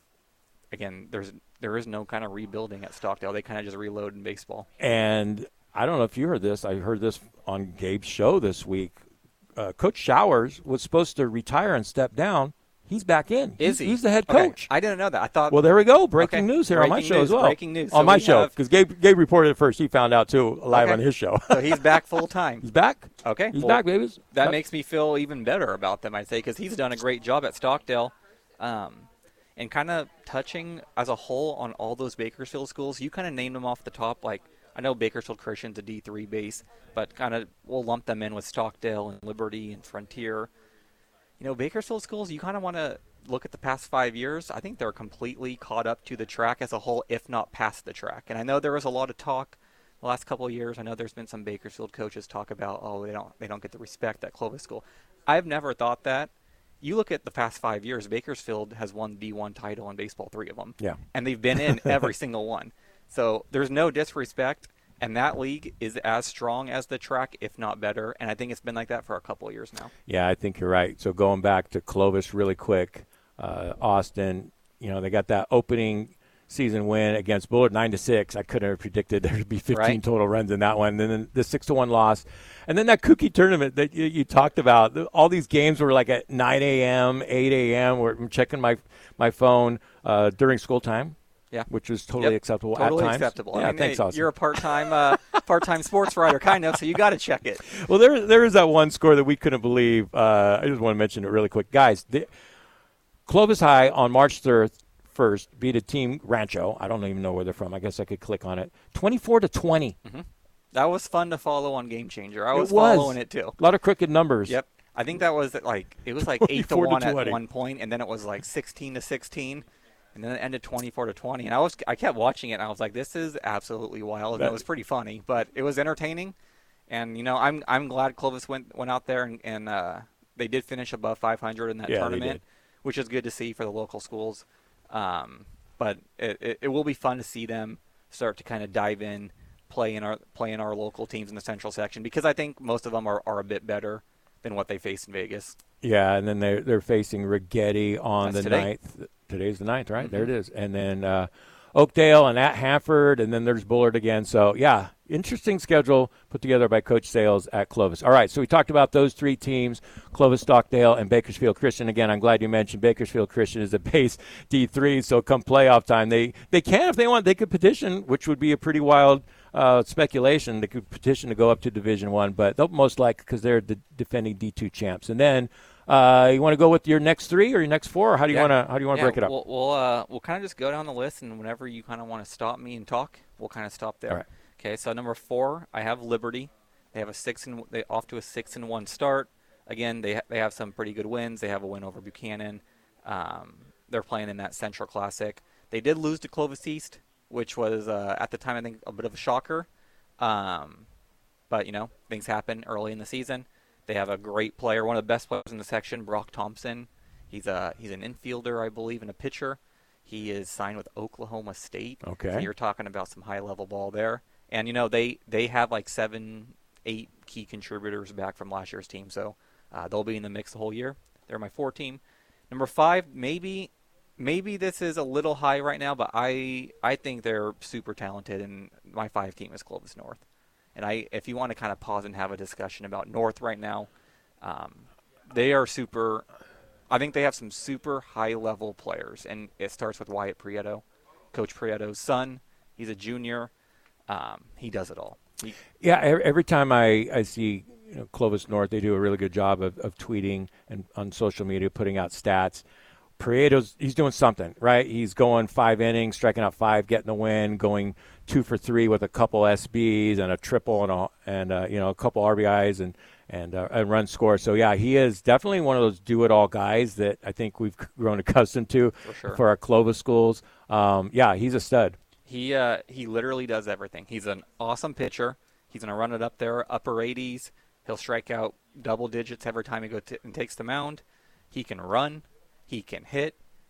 again, there's there is no kind of rebuilding at Stockdale. They kind of just reload in baseball. And I don't know if you heard this. I heard this on Gabe's show this week. Uh, Coach Showers was supposed to retire and step down. He's back in. Is he's, he? He's the head Okay. coach. I didn't know that. I thought. Well, there we go. Breaking okay. news here breaking on my show news, as well. Breaking news. On so my we show, have, because Gabe, Gabe reported it first. He found out, too, live Okay. on his show. So he's back full time. He's back? Okay. He's well, back, babies. That Yep. makes me feel even better about them, I'd say, because he's done a great job at Stockdale. Um, and kind of touching as a whole on all those Bakersfield schools, you kind of named them off the top. Like, I know Bakersfield Christian's a D three base, but kind of we'll lump them in with Stockdale and Liberty and Frontier. You know, Bakersfield schools, you kind of want to look at the past five years. I think they're completely caught up to the track as a whole, if not past the track. And I know there was a lot of talk the last couple of years. I know there's been some Bakersfield coaches talk about, oh, they don't they don't get the respect at Clovis School. I've never thought that. You look at the past five years, Bakersfield has won D one title in baseball, three of them. Yeah. And they've been in every single one. So there's no disrespect, and that league is as strong as the track, if not better. And I think it's been like that for a couple of years now. Yeah, I think you're right. So going back to Clovis really quick, uh, Austin, you know, they got that opening season win against Bullard, nine to six. I couldn't have predicted there would be fifteen Right. total runs in that one. And then the six to one loss, and then that cookie tournament that you, you talked about. All these games were like at nine a.m., eight a.m. Where I'm checking my my phone uh, during school time. Yeah, which is totally yep. acceptable totally at times. acceptable. Yeah, I mean, thanks, hey, Austin. You're a part-time uh, part-time sports writer, kind of, so you got to check it. Well, there there is that one score that we couldn't believe. Uh, I just want to mention it really quick, guys. The, Clovis High on March third. First beat a team Rancho. I don't even know where they're from. I guess I could click on it. twenty-four to twenty. Mm-hmm. That was fun to follow on Game Changer. I was, it was following it too. A lot of crooked numbers. Yep. I think that was like it was like eight to one at one point, and then it was like sixteen to sixteen, and then it ended twenty-four to twenty. And I was I kept watching it, and I was like, this is absolutely wild. And that, it was pretty funny, but it was entertaining. And you know, I'm I'm glad Clovis went went out there and, and uh, they did finish above five hundred in that yeah, tournament, which is good to see for the local schools. Um, But it, it, it will be fun to see them start to kind of dive in, play in our play in our local teams in the Central section, because I think most of them are, are a bit better than what they faced in Vegas. Yeah, and then they're, they're facing Rigetti on That's the today. ninth. Today's the ninth, right? Mm-hmm. There it is. And then uh, Oakdale and at Hanford, and then there's Bullard again. So, yeah, interesting schedule put together by Coach Sales at Clovis. All right, so we talked about those three teams, Clovis, Stockdale, and Bakersfield Christian. Again, I'm glad you mentioned Bakersfield Christian is a base D three, so come playoff time, they, they can, if they want, they could petition, which would be a pretty wild uh, speculation. They could petition to go up to Division One, but they'll most likely, because they're the defending D two champs. And then uh, you want to go with your next three or your next four, or how do you Yeah. want to how do you want to yeah, break it up? We'll we'll, uh, we'll kind of just go down the list, and whenever you kind of want to stop me and talk, we'll kind of stop there. All right. Okay, so number four, I have Liberty. They have a six and they off to a six and one start. Again, they ha- they have some pretty good wins. They have a win over Buchanan. Um, they're playing in that Central Classic. They did lose to Clovis East, which was uh, at the time I think a bit of a shocker. Um, but you know, things happen early in the season. They have a great player, one of the best players in the section, Brock Thompson. He's a he's an infielder, I believe, and a pitcher. He is signed with Oklahoma State. Okay. So you're talking about some high level ball there. And you know, they, they have like seven, eight key contributors back from last year's team, so uh, they'll be in the mix the whole year. They're my four team. Number five, maybe maybe this is a little high right now, but I I think they're super talented, and my five team is Clovis North. And I, if you want to kind of pause and have a discussion about North right now, um, they are super. I think they have some super high-level players, and it starts with Wyatt Prieto, Coach Prieto's son. He's a junior. Um, he does it all. He, Yeah, every, every time I, I see you know, Clovis North, they do a really good job of, of tweeting and on social media, putting out stats. Prieto's, he's doing something, right? He's going five innings, striking out five, getting the win, going two for three with a couple S Bs and a triple and a, and uh, you know a couple R B Is and and uh, and run score. So yeah, he is definitely one of those do-it-all guys that I think we've grown accustomed to For sure. for our Clovis schools. Um, yeah, he's a stud. he uh, he literally does everything. He's an awesome pitcher. He's going to run it up there, upper eighties. He'll strike out double digits every time he goes t- and takes the mound. He can run. He can hit.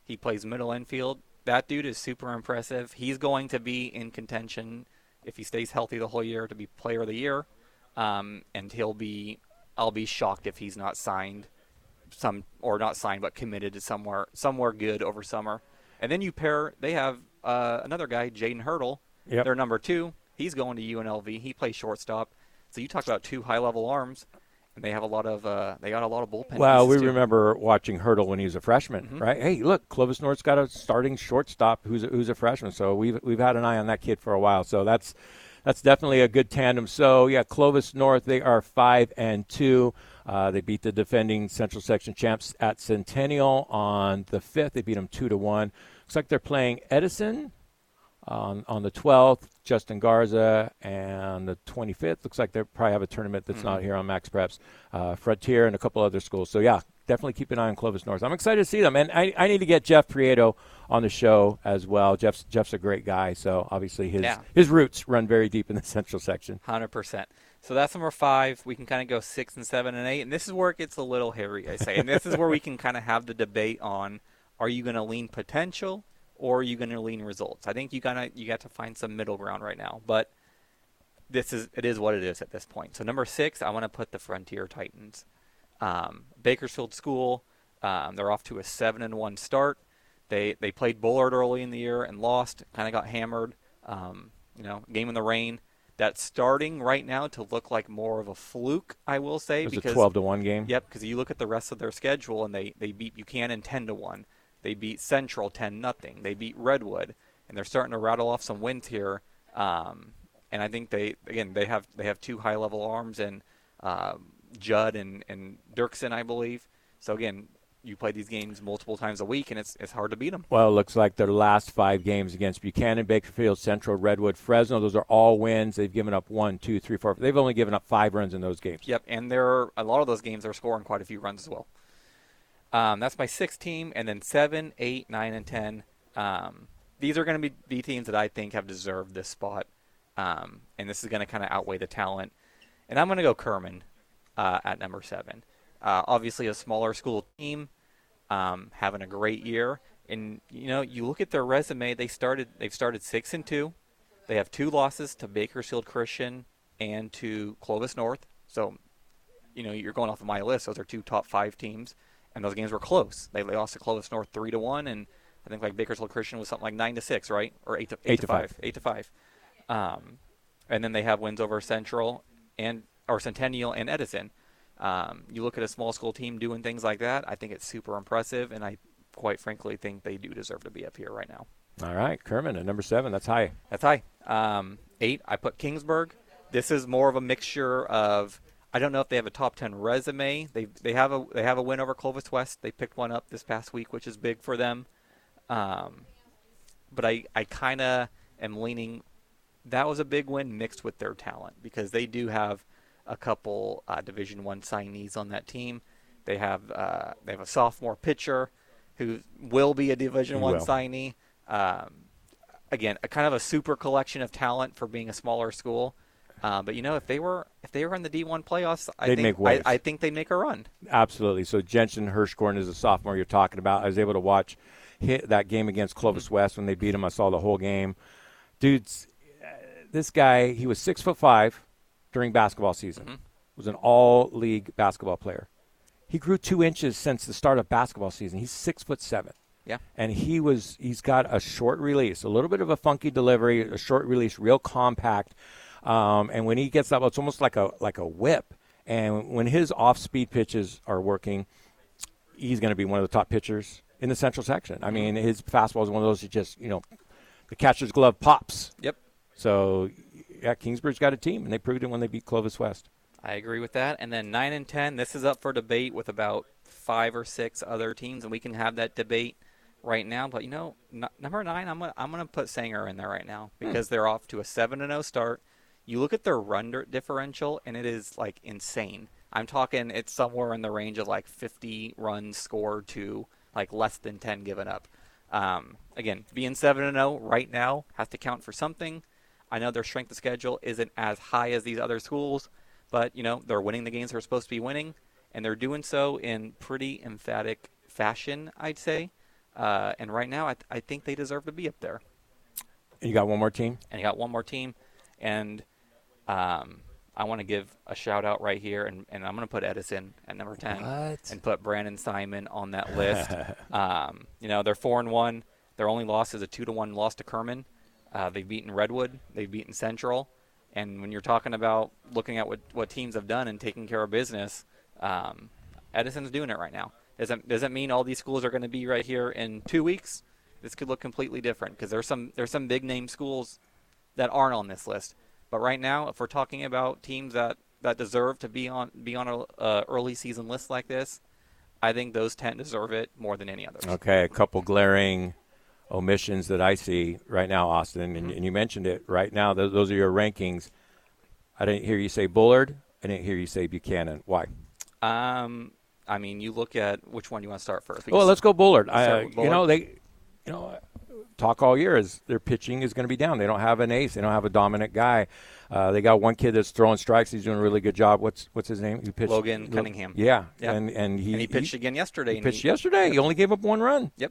He plays middle infield. That dude is super impressive. He's going to be in contention if he stays healthy the whole year to be player of the year. Um, and he'll be, I'll be shocked if he's not signed some, or not signed, but committed to somewhere, somewhere good over summer. And then you pair, they have uh, another guy, Jaden Hurdle. Yep. They're number two. He's going to U N L V. He plays shortstop. So you talk about two high-level arms, and they have a lot of uh, they got a lot of bullpen. Well, we too. remember watching Hurdle when he was a freshman, mm-hmm. right? Hey, look, Clovis North's got a starting shortstop who's a, who's a freshman. So we've we've had an eye on that kid for a while. So that's that's definitely a good tandem. So yeah, Clovis North, they are five and two. Uh, they beat the defending Central Section champs at Centennial on the fifth. They beat them two to one. Looks like they're playing Edison on on the twelfth. Justin Garza, and the twenty-fifth. Looks like they probably have a tournament that's mm-hmm. not here on Max Preps. Uh, Frontier and a couple other schools. So, yeah, definitely keep an eye on Clovis North. I'm excited to see them. And I, I need to get Jeff Prieto on the show as well. Jeff's Jeff's a great guy. So, obviously, his, yeah. his roots run very deep in the Central Section. one hundred percent. So, that's number five. We can kind of go six and seven and eight. And this is where it gets a little hairy, I say. And this is where we can kind of have the debate on, are you going to lean potential or are you going to lean results? I think you gotta you got to find some middle ground right now. But this is it is what it is at this point. So number six, I want to put the Frontier Titans. Um, Bakersfield School, um, they're off to a seven and one start. They they played Bullard early in the year and lost. Kind of got hammered. Um, you know, game in the rain. That's starting right now to look like more of a fluke, I will say. It was because, a twelve to one game. Yep, because you look at the rest of their schedule and they, they beat Buchanan ten to one. They beat Central ten nothing. They beat Redwood, and they're starting to rattle off some wins here. Um, and I think they again they have they have two high level arms and uh, Judd and, and Dirksen, I believe. So again, you play these games multiple times a week, and it's it's hard to beat them. Well, it looks like their last five games against Buchanan, Bakersfield, Central, Redwood, Fresno, those are all wins. They've given up one, two, three, four. They've only given up five runs in those games. Yep, and there are, a lot of those games are scoring quite a few runs as well. Um, that's my sixth team, and then seven, eight, nine, and ten. Um, these are going to be, be teams that I think have deserved this spot, um, and this is going to kind of outweigh the talent. And I'm going to go Kerman uh, at number seven. Uh, obviously, a smaller school team, um, having a great year, and you know, you look at their resume. They started, they've started six and two. They have two losses to Bakersfield Christian and to Clovis North. So, you know, you're going off of my list. Those are two top five teams. And those games were close. They lost to Clovis North three to one, and I think like Bakersfield Christian was something like nine to six, right, or eight to eight, eight to five, five. eight to five. Um, and then they have wins over Central and or Centennial and Edison. Um, you look at a small school team doing things like that. I think it's super impressive, and I quite frankly think they do deserve to be up here right now. All right, Kerman at number seven. That's high. That's high. Um, eight. I put Kingsburg. This is more of a mixture of. I don't know if they have a top ten resume. They they have a they have a win over Clovis West. They picked one up this past week, which is big for them. Um, but I I kind of am leaning. That was a big win mixed with their talent because they do have a couple uh, Division One signees on that team. They have uh, they have a sophomore pitcher who will be a Division One signee. Um, again, a kind of a super collection of talent for being a smaller school. Uh, but you know, if they were if they were in the D one playoffs, I they'd think make waves. I, I think they'd make a run. Absolutely. So Jensen Hirschkorn is a sophomore you're talking about. I was able to watch hit that game against Clovis mm-hmm. West when they beat him. I saw the whole game. Dude's uh, this guy. He was six foot five during basketball season. Mm-hmm. Was an all league basketball player. He grew two inches since the start of basketball season. He's six foot seven. Yeah. And he was he's got a short release, a little bit of a funky delivery, a short release, real compact. Um, and when he gets up, it's almost like a like a whip. And when his off-speed pitches are working, he's going to be one of the top pitchers in the Central Section. I mean, his fastball is one of those that just, you know, the catcher's glove pops. Yep. So, yeah, Kingsburg's got a team, and they proved it when they beat Clovis West. I agree with that. And then nine and ten, this is up for debate with about five or six other teams, and we can have that debate right now. But, you know, n- number nine, I'm going I'm gonna put Sanger in there right now because hmm. they're off to a seven and oh start. You look at their run differential, and it is, like, insane. I'm talking it's somewhere in the range of, like, fifty runs scored to, like, less than ten given up. Um, again, being seven and oh right now has to count for something. I know their strength of schedule isn't as high as these other schools, but, you know, they're winning the games they're supposed to be winning, and they're doing so in pretty emphatic fashion, I'd say. Uh, and right now, I, th- I think they deserve to be up there. You got one more team? And you got one more team. And um, I want to give a shout-out right here, and, and I'm going to put Edison at number ten. What? And put Brandon Simon on that list. um, you know, they're four and one. Their only loss is a two to one loss to Kerman. Uh, they've beaten Redwood. They've beaten Central. And when you're talking about looking at what, what teams have done and taking care of business, um, Edison's doing it right now. Doesn't doesn't mean all these schools are going to be right here in two weeks. This could look completely different because there's some there's some big name schools that aren't on this list. But right now, if we're talking about teams that, that deserve to be on be on a uh, early season list like this, I think those ten deserve it more than any others. Okay, a couple glaring omissions that I see right now, Austin, and, Mm-hmm. and you mentioned it right now. Those, those are your rankings. I didn't hear you say Bullard. I didn't hear you say Buchanan. Why? Um, I mean, you look at which one you want to start first. We Well, can let's go Bullard. start I, with You know, Bullard. they, you know, talk all year is their pitching is going to be down. They don't have an ace. They don't have a dominant guy. Uh, they got one kid that's throwing strikes. He's doing a really good job. What's what's his name? He pitched, Logan Lo- Cunningham. Yeah, Yeah. and and he, and he pitched again yesterday. He and pitched he- yesterday. He only gave up one run. Yep.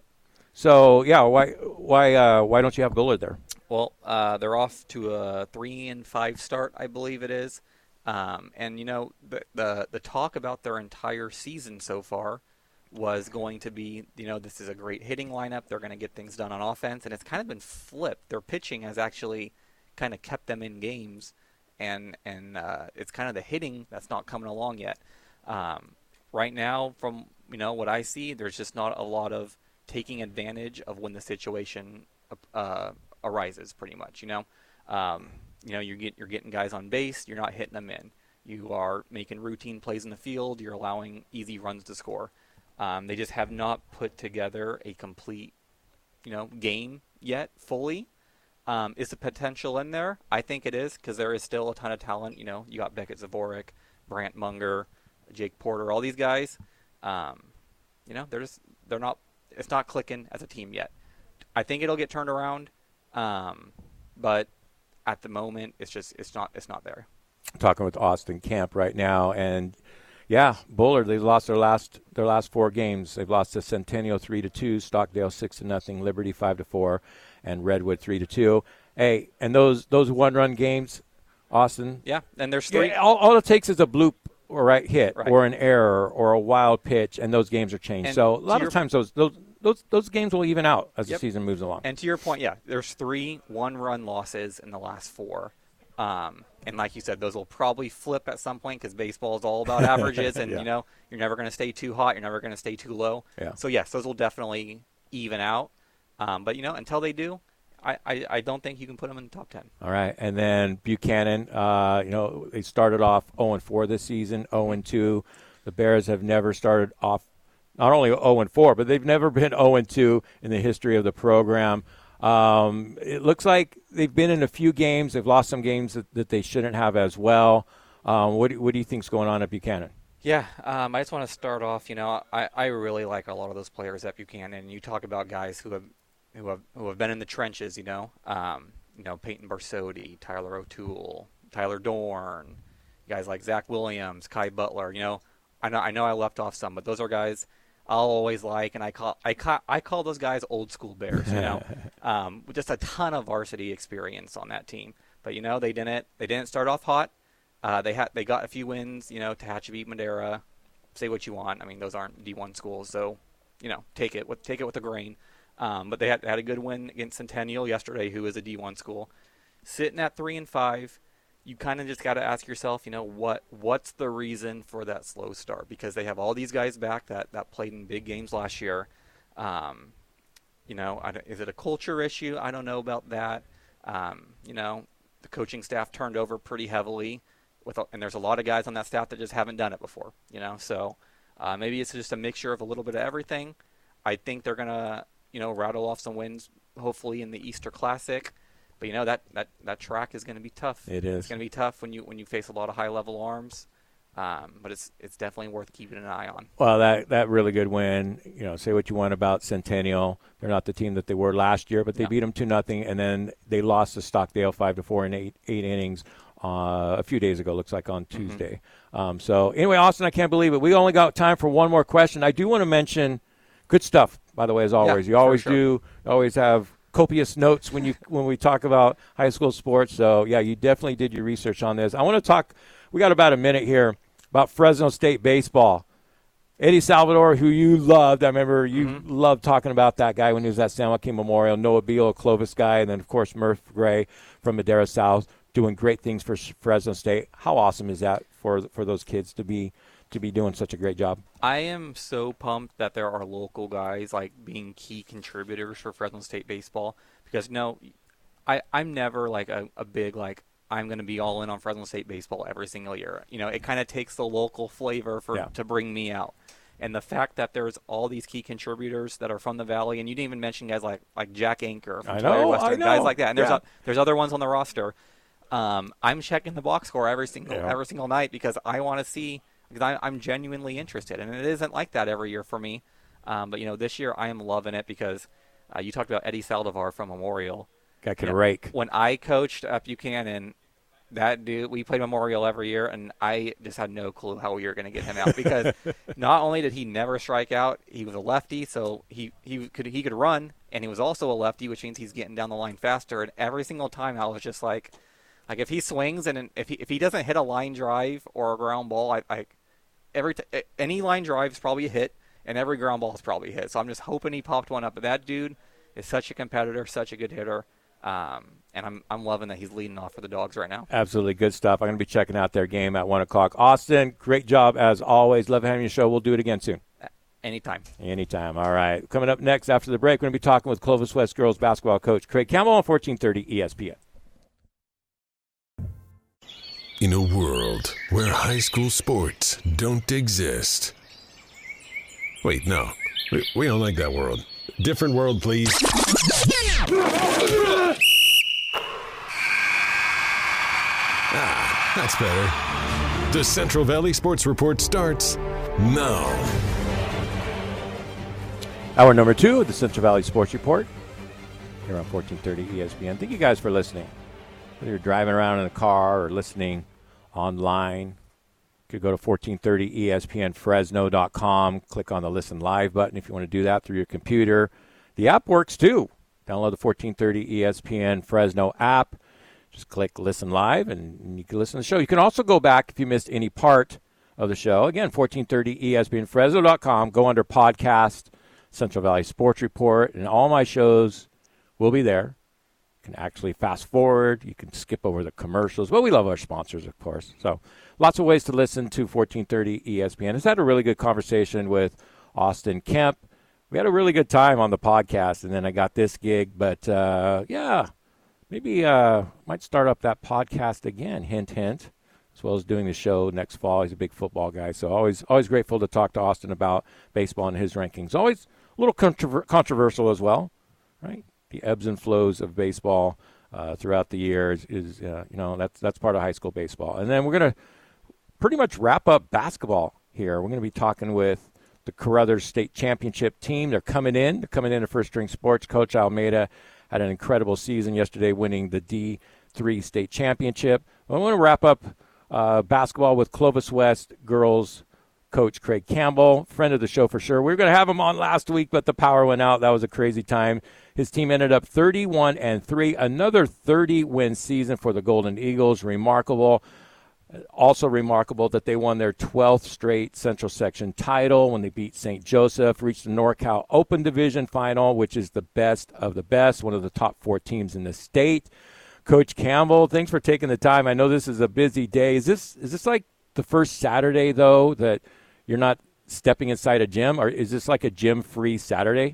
So yeah, why why uh, why don't you have Bullard there? Well, uh, they're off to a three and five start, I believe it is. Um, and you know, the, the the talk about their entire season so far was going to be, you know, this is a great hitting lineup. They're going to get things done on offense, and it's kind of been flipped. Their pitching has actually kind of kept them in games, and and uh, it's kind of the hitting that's not coming along yet. Um, right now, from you know what I see, there's just not a lot of taking advantage of when the situation uh, arises. Pretty much, you know, um, you know, you're get, you're getting guys on base, you're not hitting them in. You are making routine plays in the field. You're allowing easy runs to score. Um, they just have not put together a complete, you know, game yet fully. Um, is the potential in there? I think it is because there is still a ton of talent. You know, you got Beckett Zavorik, Brant Munger, Jake Porter, all these guys. Um, you know, they're just they're not. It's not clicking as a team yet. I think it'll get turned around, um, but at the moment, it's just it's not it's not there. Talking with Austin Camp right now, and yeah, Bullard, they've lost their last their last four games. They've lost to Centennial three to two, Stockdale six to nothing, Liberty five to four, and Redwood three to two. Hey, and those those one run games, Austin. Yeah, and there's three. Yeah, all, all it takes is a bloop or right hit Right. or an error or a wild pitch, and those games are changed. And so a to lot your- of times those those those those games will even out as Yep. the season moves along. And to your point, yeah, there's three one-run losses in the last four. Um, and like you said, those will probably flip at some point because baseball is all about averages, and Yeah. you know you're never going to stay too hot, you're never going to stay too low. Yeah. So yes, those will definitely even out. Um, but you know, until they do, I, I, I don't think you can put them in the top ten. All right, and then Buchanan, uh, you know, they started off oh and four this season, oh and two. The Bears have never started off not only oh and four, but they've never been oh and two in the history of the program. Um, it looks like they've been in a few games. They've lost some games that, that they shouldn't have as well. Um, what, do, what do you think's going on at Buchanan? Yeah, um, I just want to start off. You know, I, I really like a lot of those players at Buchanan. You talk about guys who have who have who have been in the trenches. You know, um, you know Peyton Barsotti, Tyler O'Toole, Tyler Dorn, guys like Zach Williams, Kai Butler. You know, I know I know I left off some, but those are guys I'll always like, and I call I call I call those guys old school Bears. You know, um, with just a ton of varsity experience on that team. But you know, they didn't they didn't start off hot. Uh, they had they got a few wins. You know, Tehachapi, Madera. Say what you want. I mean, those aren't D one schools, so you know, take it with take it with a grain. Um, but they had, had a good win against Centennial yesterday, who is a D one school. Sitting at three and five, you kind of just got to ask yourself, you know, what what's the reason for that slow start? Because they have all these guys back that, that played in big games last year. Um, you know, I don't- is it a culture issue? I don't know about that. Um, you know, the coaching staff turned over pretty heavily, with a, and there's a lot of guys on that staff that just haven't done it before. You know, so uh, maybe it's just a mixture of a little bit of everything. I think they're gonna, you know, rattle off some wins, hopefully in the Easter Classic. But you know that, that, that track is going to be tough. It is. It's going to be tough when you when you face a lot of high level arms. Um, but it's it's definitely worth keeping an eye on. Well, that that really good win. You know, say what you want about Centennial. They're not the team that they were last year, but they No. beat them two nothing, and then they lost to Stockdale five to four in eight eight innings uh, a few days ago. Looks like on Tuesday. Um, so anyway, Austin, I can't believe it. We only got time for one more question. I do want to mention Good stuff, by the way, as always. Yeah, you always sure. do. You always have copious notes when you when we talk about high school sports. So, yeah, you definitely did your research on this. I want to talk – we got about a minute here about Fresno State baseball. Eddie Salvador, who you loved. I remember you mm-hmm. loved talking about that guy when he was at San Joaquin Memorial. Noah Beal, a Clovis guy, and then, of course, Murph Gray from Madera South doing great things for Fresno State. How awesome is that for for those kids to be – to be doing such a great job? I am so pumped that there are local guys like being key contributors for Fresno State baseball, because no, I, I'm never like a, a big like I'm going to be all in on Fresno State baseball every single year. You know, it kind of takes the local flavor for yeah. to bring me out. And the fact that there's all these key contributors that are from the Valley, and you didn't even mention guys like like Jack Anchor from I know, Western, I know. guys like that. And there's yeah. a, there's other ones on the roster. Um, I'm checking the box score every single yeah. every single night because I want to see. Because I, I'm genuinely interested, and it isn't like that every year for me. Um, but, you know, this year I am loving it because uh, you talked about Eddie Saldivar from Memorial. Guy can you know, rake. When I coached at Buchanan, that dude, we played Memorial every year, and I just had no clue how we were going to get him out because not only did he never strike out, he was a lefty, so he, he could he could run, and he was also a lefty, which means he's getting down the line faster. And every single time I was just like, like if he swings and if he if he doesn't hit a line drive or a ground ball, I, I every t- any line drive is probably a hit, and every ground ball is probably a hit. So I'm just hoping he popped one up. But that dude is such a competitor, such a good hitter, um, and I'm I'm loving that he's leading off for the Dogs right now. Absolutely good stuff. I'm going to be checking out their game at one o'clock. Austin, great job as always. Love having you show. We'll do it again soon. Anytime. Anytime. All right. Coming up next after the break, we're going to be talking with Clovis West girls basketball coach Craig Campbell on fourteen thirty E S P N. In a world where high school sports don't exist. Wait, no. We, we don't like that world. Different world, please. Ah, that's better. The Central Valley Sports Report starts now. Hour number two of the Central Valley Sports Report here on fourteen thirty E S P N. Thank you guys for listening. Whether you're driving around in a car or listening online, you could go to fourteen thirty E S P N Fresno dot com, click on the Listen Live button if you want to do that through your computer. The app works too. Download the fourteen thirty E S P N Fresno app. Just click Listen Live, and you can listen to the show. You can also go back if you missed any part of the show. Again, fourteen thirty E S P N Fresno dot com. Go under Podcast, Central Valley Sports Report, and all my shows will be there. Can actually fast forward. You can skip over the commercials. Well, we love our sponsors, of course. So lots of ways to listen to fourteen thirty E S P N. I've had a really good conversation with Austin Kemp. We had a really good time on the podcast, and then I got this gig. But, uh, yeah, maybe uh might start up that podcast again, hint, hint, as well as doing the show next fall. He's a big football guy, so always always grateful to talk to Austin about baseball and his rankings. Always a little controver- controversial as well, right? The ebbs and flows of baseball uh, throughout the years is, uh, you know, that's that's part of high school baseball. And then we're going to pretty much wrap up basketball here. We're going to be talking with the Carruthers State Championship team. They're coming in. They're coming in to First String Sports. Coach Almeida had an incredible season yesterday, winning the D three State Championship. I want to wrap up uh, basketball with Clovis West girls coach Craig Campbell, friend of the show for sure. We were going to have him on last week, but the power went out. That was a crazy time. His team ended up thirty-one and three, another thirty-win season for the Golden Eagles. Remarkable. Also remarkable that they won their twelfth straight Central Section title when they beat Saint Joseph, reached the NorCal Open Division Final, which is the best of the best, one of the top four teams in the state. Coach Campbell, thanks for taking the time. I know this is a busy day. Is this is this like the first Saturday, though, that you're not stepping inside a gym, or is this like a gym-free Saturday?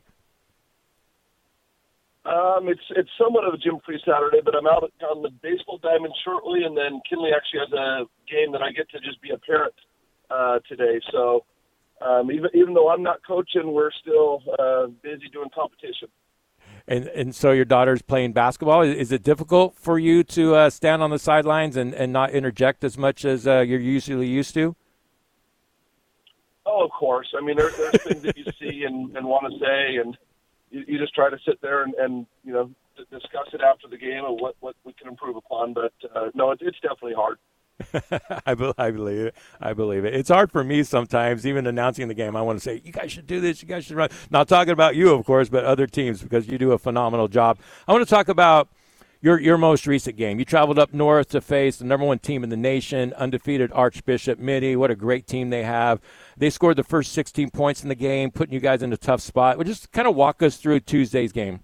Um, it's it's somewhat of a gym-free Saturday, but I'm out on the baseball diamond shortly, and then Kinley actually has a game that I get to just be a parent uh, today. So um, even even though I'm not coaching, we're still uh, busy doing competition. And and so your daughter's playing basketball. Is it difficult for you to uh, stand on the sidelines and, and not interject as much as uh, you're usually used to? Oh, of course. I mean, there, there's things that you see and, and want to say, and you, you just try to sit there and, and you know, d- discuss it after the game and what, what we can improve upon. But, uh, no, it, it's definitely hard. I, be- I believe it. I believe it. It's hard for me sometimes, even announcing the game. I want to say, you guys should do this. You guys should run. Not talking about you, of course, but other teams, because you do a phenomenal job. I want to talk about your your most recent game. You traveled up north to face the number one team in the nation, undefeated Archbishop Mitty. What a great team they have. They scored the first sixteen points in the game, putting you guys in a tough spot. Well, just kind of walk us through Tuesday's game.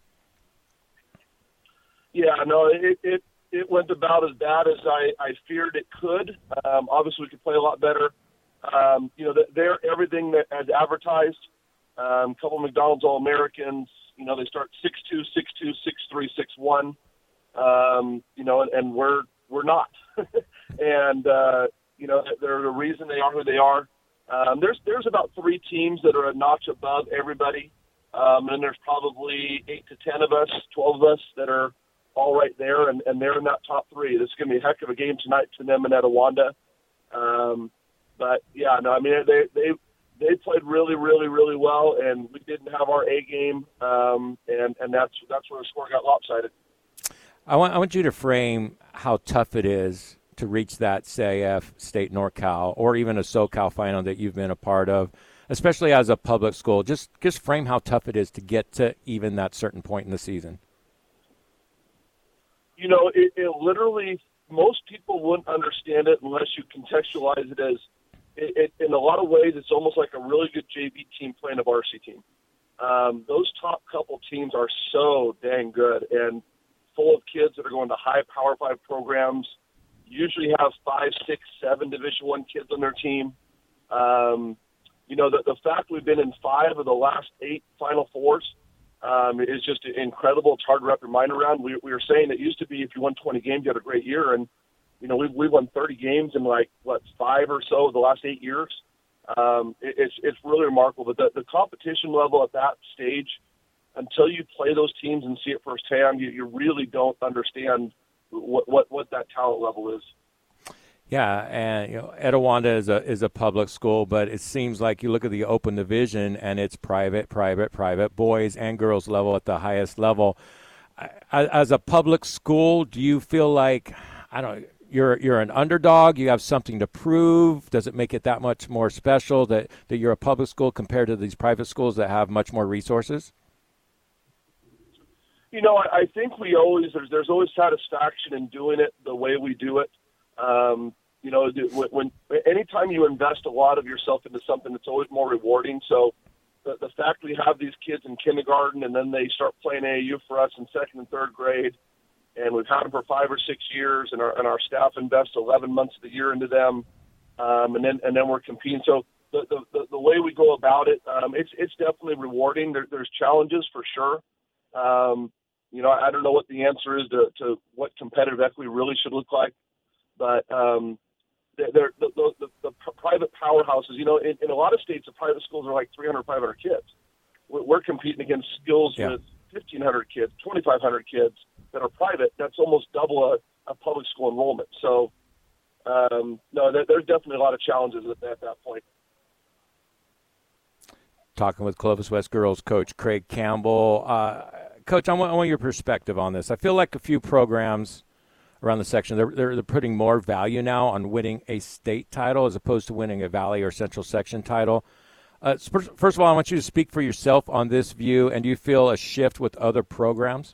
Yeah, no, it, it it went about as bad as I, I feared it could. Um, obviously, we could play a lot better. Um, you know, they're everything that as advertised. A um, couple of McDonald's All-Americans. You know, they start six two, six two, six three, six one. Um, you know, and, and we're we're not. and uh, you know, there's a reason they are who they are. Um, there's there's about three teams that are a notch above everybody, um, and there's probably eight to ten of us, twelve of us that are all right there, and, and they're in that top three. This is going to be a heck of a game tonight to them in Etiwanda. Um, but yeah, no, I mean they they they played really, really, really well, and we didn't have our A game, um, and and that's that's where the score got lopsided. I want I want you to frame how tough it is to reach that C I F State NorCal or even a SoCal final that you've been a part of, especially as a public school. Just just frame how tough it is to get to even that certain point in the season. You know, it, it literally, most people wouldn't understand it unless you contextualize it as, it, it, in a lot of ways, it's almost like a really good J V team playing a varsity team. Um, those top couple teams are so dang good and full of kids that are going to high Power Five programs, usually have five, six, seven Division One kids on their team. Um, you know, the, the fact we've been in five of the last eight Final Fours, Um, it's just incredible. It's hard to wrap your mind around. We, we were saying it used to be if you won twenty games, you had a great year. And, you know, we've, we've won thirty games in, like, what, five or so of the last eight years. Um, it, it's it's really remarkable. But the, the competition level at that stage, until you play those teams and see it firsthand, you, you really don't understand what, what, what that talent level is. Yeah, and you know, Etiwanda is a is a public school, but it seems like you look at the open division and it's private, private, private, boys and girls level at the highest level. As a public school, do you feel like, I don't know, you're you're an underdog, you have something to prove? Does it make it that much more special that, that you're a public school compared to these private schools that have much more resources? You know, I, I think we always, there's, there's always satisfaction in doing it the way we do it. Um, you know, when, when anytime you invest a lot of yourself into something, it's always more rewarding. So the, the fact we have these kids in kindergarten and then they start playing A A U for us in second and third grade, and we've had them for five or six years, and our and our staff invests eleven months of the year into them, um, and then and then we're competing. So the the, the way we go about it, um, it's it's definitely rewarding. There, there's challenges for sure. Um, you know, I don't know what the answer is to, to what competitive equity really should look like. But um, they're, the, the, the, the private powerhouses, you know, in, in a lot of states, the private schools are like three hundred, five hundred kids. We're competing against schools yeah. with fifteen hundred kids, twenty-five hundred kids that are private. That's almost double a, a public school enrollment. So, um, no, there, there's definitely a lot of challenges at, at that point. Talking with Clovis West girls coach Craig Campbell. Uh, Coach, I want, I want your perspective on this. I feel like a few programs around the section, they're, they're they're putting more value now on winning a state title as opposed to winning a Valley or Central section title. Uh, first of all, I want you to speak for yourself on this view, and do you feel a shift with other programs?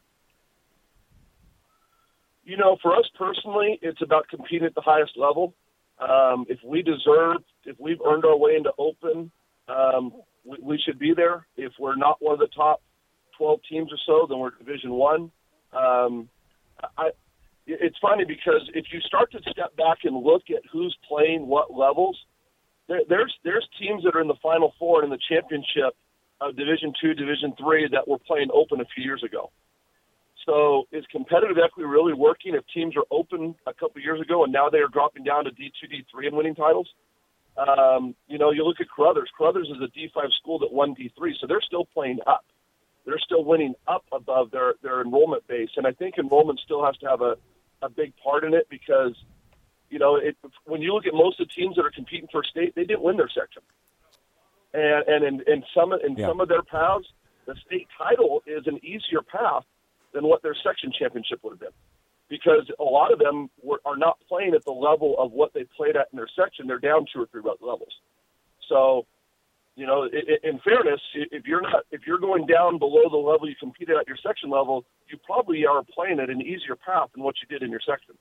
You know, for us personally, it's about competing at the highest level. Um, if we deserve, if we've earned our way into open, um, we, we should be there. If we're not one of the top twelve teams or so, then we're Division One. Um, I, it's funny because if you start to step back and look at who's playing what levels, there, there's there's teams that are in the Final Four and in the championship of Division Two, Division Three that were playing open a few years ago. So is competitive equity really working if teams are open a couple years ago and now they are dropping down to D two, D three and winning titles? Um, you know, you look at Carruthers. Carruthers is a D five school that won D three, so they're still playing up. They're still winning up above their, their enrollment base. And I think enrollment still has to have a, a big part in it because, you know, it, when you look at most of the teams that are competing for state, they didn't win their section. And, and in, in, some, in yeah. some of their paths, the state title is an easier path than what their section championship would have been. because a lot of them were, are not playing at the level of what they played at in their section. They're down two or three levels. So, you know, in fairness, if you're not, if you're going down below the level you competed at your section level, you probably are playing at an easier path than what you did in your section.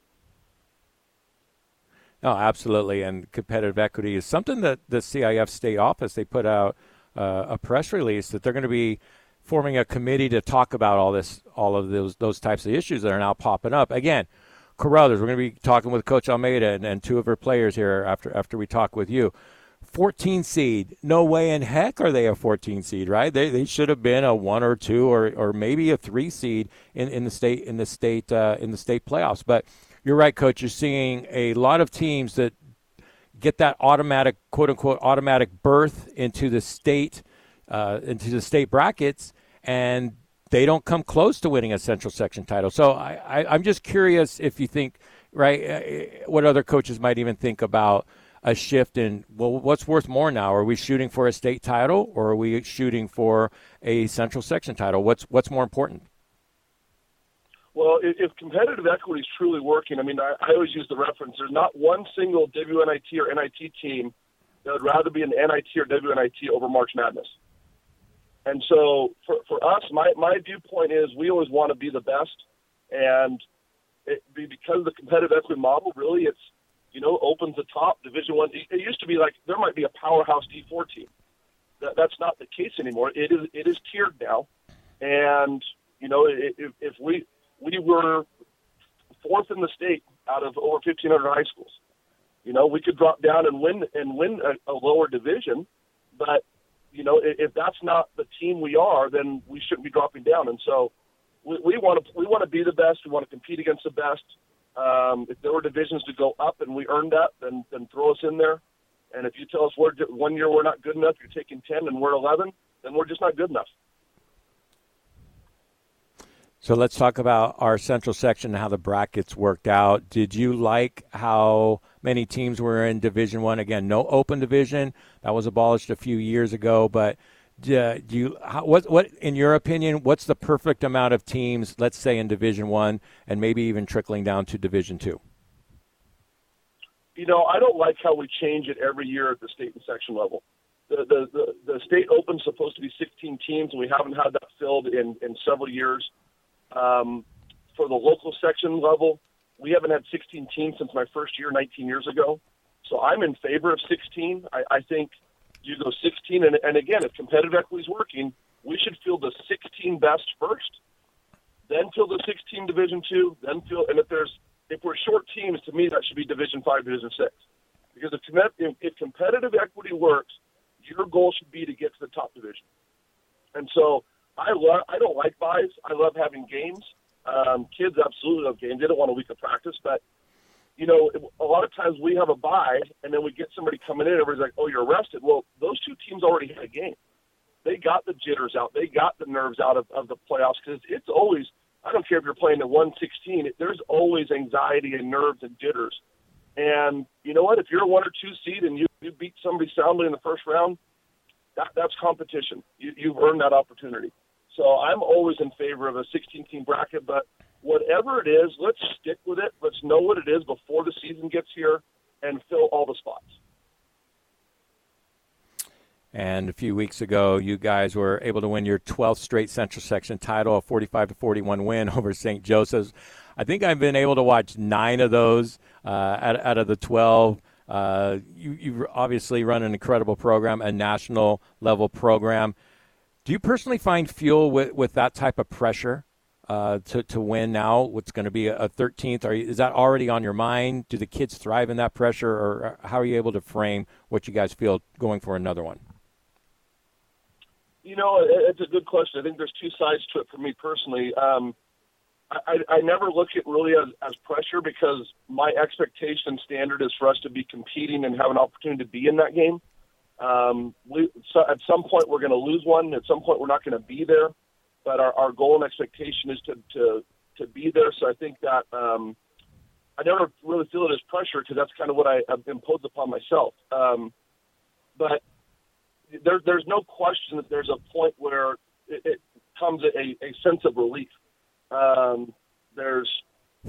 No, absolutely. And competitive equity is something that the C I F state office, they put out uh, a press release that they're going to be forming a committee to talk about all this, all of those those types of issues that are now popping up. Again, Carruthers, we're going to be talking with Coach Almeida and, and two of her players here after after we talk with you. fourteen seed, no way in heck are they a fourteen seed, right? They they should have been a one or two or or maybe a three seed in, in the state in the state uh, in the state playoffs. But you're right, Coach. You're seeing a lot of teams that get that automatic, quote unquote, automatic berth into the state uh, into the state brackets, and they don't come close to winning a Central Section title. So I, I, I'm just curious if you think, right, uh, what other coaches might even think about a shift in, well, what's worth more now? Are we shooting for a state title, or are we shooting for a Central Section title? What's what's more important? Well, if competitive equity is truly working, I mean, I, I always use the reference, there's not one single W N I T or N I T team that would rather be an N I T or W N I T over March Madness. And so for, for us, my, my viewpoint is we always want to be the best. And it, because of the competitive equity model, really, it's, you know, opens the top Division One. It used to be like there might be a powerhouse D four team. That, that's not the case anymore. It is it is tiered now. And, you know, if, if we we were fourth in the state out of over fifteen hundred high schools, you know, we could drop down and win and win a, a lower division. But, you know, if that's not the team we are, then we shouldn't be dropping down. And so we, we want to we want to be the best. We want to compete against the best. Um, if there were divisions to go up and we earned that, then then throw us in there. And if you tell us we're, one year we're not good enough, you're taking ten and we're eleven, then we're just not good enough. So let's talk about our Central Section and how the brackets worked out. Did you like how many teams were in Division One? Again, no open division. That was abolished a few years ago. But do you, how, what, what, in your opinion, what's the perfect amount of teams, let's say, in Division One and maybe even trickling down to Division Two? You know, I don't like how we change it every year at the state and section level. The the, the, the state open's supposed to be sixteen teams, and we haven't had that filled in, in several years. Um, for the local section level, we haven't had sixteen teams since my first year nineteen years ago. So I'm in favor of sixteen. I, I think you go sixteen, and, and again, if competitive equity is working, we should field the sixteen best first, then field the sixteen Division Two, then field, and if there's if we're short teams, to me that should be Division Five, Division Six, because if, if, if competitive equity works, your goal should be to get to the top division. And so I love. I don't like buys. I love having games. Um, kids absolutely love games. They don't want a week of practice, but you know, a lot of times we have a buy, and then we get somebody coming in. Everybody's like, "Oh, you're rested." Well, those two teams already had a game. They got the jitters out. They got the nerves out of, of the playoffs, because it's always. I don't care if you're playing at one sixteen. There's always anxiety and nerves and jitters. And you know what? If you're a one or two seed and you, you beat somebody soundly in the first round, that, that's competition. You, you've earned that opportunity. So I'm always in favor of a sixteen-team bracket, but whatever it is, let's stick with it. Let's know what it is before the season gets here and fill all the spots. And a few weeks ago, you guys were able to win your twelfth straight Central Section title, a forty-five to forty-one win over Saint Joseph's. I think I've been able to watch nine of those uh, out, out of the twelve. Uh, you, you obviously run an incredible program, a national-level program. Do you personally find fuel with, with that type of pressure uh, to, to win now? What's going to be a thirteenth? Are you, is that already on your mind? Do the kids thrive in that pressure, or how are you able to frame what you guys feel going for another one? You know, it's a good question. I think there's two sides to it for me personally. Um, I, I never look at really as, as pressure, because my expectation standard is for us to be competing and have an opportunity to be in that game. Um, we, so at some point we're going to lose one. At some point we're not going to be there. But our, our goal and expectation is to, to, to be there. So I think that um, I never really feel it as pressure, because that's kind of what I have imposed upon myself. Um, but there, there's no question that there's a point where it, it comes a, a sense of relief. Um, there's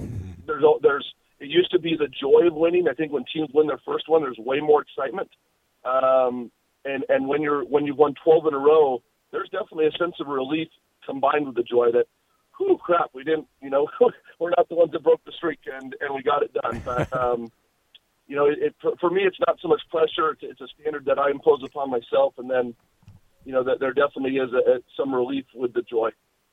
there's there's it used to be the joy of winning. I think when teams win their first one, there's way more excitement. Um, and and when you're when you've won twelve in a row, there's definitely a sense of relief combined with the joy that, whew, crap, we didn't, you know, we're not the ones that broke the streak, and, and we got it done. But, um, you know, it, for, for me, it's not so much pressure. It's, it's a standard that I impose upon myself, and then, you know, that there definitely is a, a, some relief with the joy.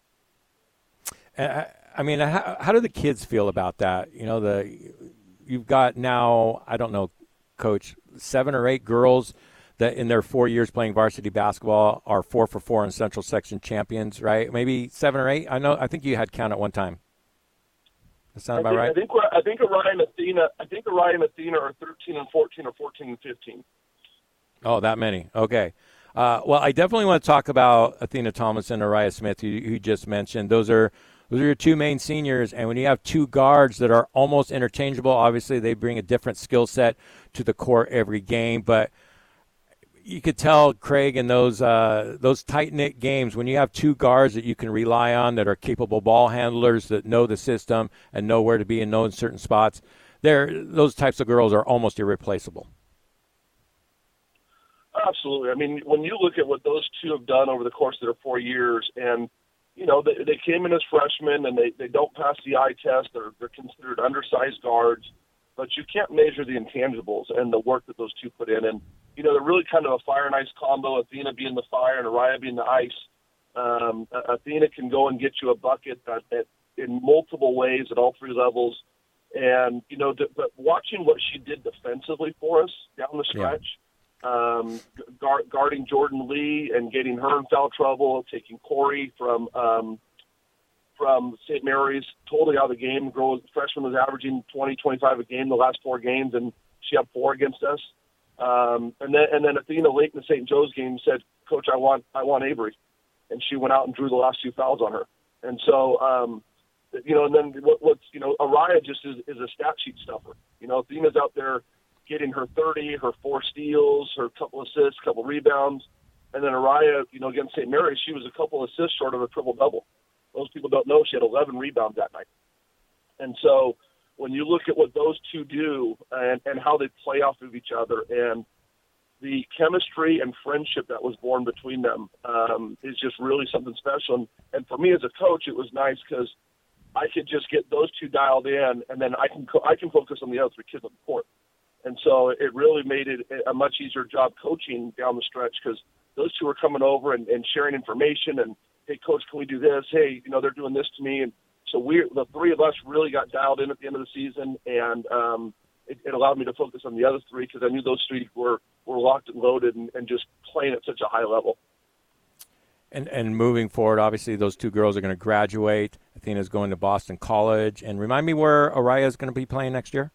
Uh, I mean, how, how do the kids feel about that? You know, the you've got now, I don't know, Coach, seven or eight girls that in their four years playing varsity basketball are four for four in Central Section champions, right? Maybe seven or eight. I know. I think you had count at one time. That sound about think, right? I think we're, I think Orion Athena. I think Orion Athena are thirteen and fourteen or fourteen and fifteen. Oh, that many. Okay. Uh, well, I definitely want to talk about Athena Thomas and Araya Smith, who you just mentioned. Those are those are your two main seniors, and when you have two guards that are almost interchangeable, obviously they bring a different skill set to the court every game, but you could tell, Craig, in those uh, those tight-knit games, when you have two guards that you can rely on that are capable ball handlers that know the system and know where to be and know in certain spots, they're, those types of girls are almost irreplaceable. Absolutely. I mean, when you look at what those two have done over the course of their four years, and, you know, they, they came in as freshmen and they, they don't pass the eye test. They're, they're considered undersized guards, but you can't measure the intangibles and the work that those two put in. And, you know, they're really kind of a fire and ice combo, Athena being the fire and Araya being the ice. Um, Athena can go and get you a bucket at, at, in multiple ways at all three levels. And, you know, th- but watching what she did defensively for us down the stretch, yeah. um, guard, guarding Jordan Lee and getting her in foul trouble, taking Corey from um, from Saint Mary's totally out of the game. Girl, freshman was averaging twenty, twenty-five a game the last four games, and she had four against us. Um, and then and then Athena late in the Saint Joe's game said, "Coach, I want I want Avery," and she went out and drew the last two fouls on her. And so, um, you know, and then what, what's you know, Araya just is, is a stat sheet stuffer. You know, Athena's out there getting her thirty, her four steals, her couple assists, couple rebounds, and then Araya, you know, against Saint Mary's, she was a couple assists short of a triple double. Most people don't know she had eleven rebounds that night. And so, when you look at what those two do and, and how they play off of each other and the chemistry and friendship that was born between them um, is just really something special. And, and for me as a coach, it was nice because I could just get those two dialed in, and then I can co- I can focus on the other three kids on the court. And so it really made it a much easier job coaching down the stretch because those two were coming over and, and sharing information and, hey, Coach, can we do this? Hey, you know, they're doing this to me. And so we, the three of us really got dialed in at the end of the season, and um, it, it allowed me to focus on the other three because I knew those three were, were locked and loaded and, and just playing at such a high level. And and moving forward, obviously those two girls are going to graduate. Athena's going to Boston College. And remind me where Araya is going to be playing next year?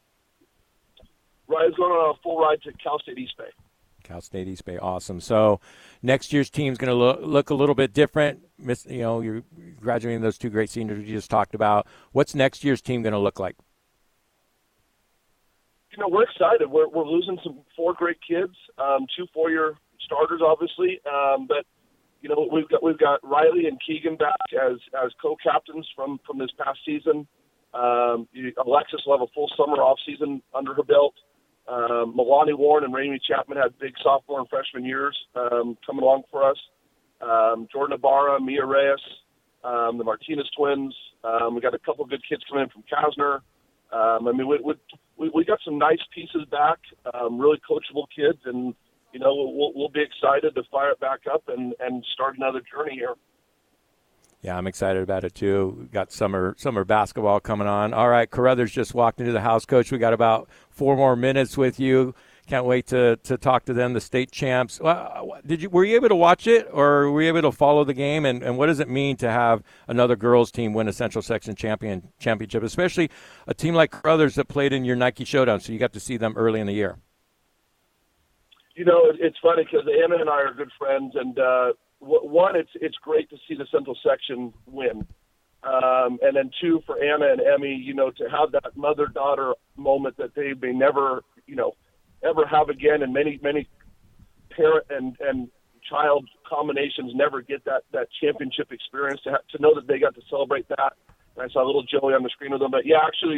Araya's going on a full ride to Cal State East Bay. Cal State East Bay, awesome. So next year's team's going to look, look a little bit different. Miss, you know, you're graduating those two great seniors we just talked about. What's next year's team going to look like? You know, we're excited. We're we're losing some four great kids, um, two four-year starters, obviously. Um, but you know, we've got we've got Riley and Keegan back as as co-captains from from this past season. Um, Alexis will have a full summer off season under her belt. Um, Milani Warren and Raimi Chapman had big sophomore and freshman years um, coming along for us. Um, Jordan Ibarra, Mia Reyes, um, the Martinez twins. Um, we got a couple of good kids coming in from Kasner. Um, I mean, we, we we got some nice pieces back, um, really coachable kids, and you know we'll we'll be excited to fire it back up and, and start another journey here. Yeah, I'm excited about it too. We've got summer summer basketball coming on. All right, Carruthers just walked into the house, Coach. We got about four more minutes with you. Can't wait to, to talk to them, the state champs. Did you were you able to watch it, or were you able to follow the game? And, and what does it mean to have another girls team win a Central Section champion championship, especially a team like Carruthers that played in your Nike Showdown? So you got to see them early in the year. You know, it's funny because Anna and I are good friends, and uh, one, it's it's great to see the Central Section win. Um, and then two, for Anna and Emmy, you know, to have that mother-daughter moment that they may never, you know, ever have again, and many, many parent and, and child combinations never get that, that championship experience, to, have, to know that they got to celebrate that. And I saw little Joey on the screen with them. But, yeah, actually,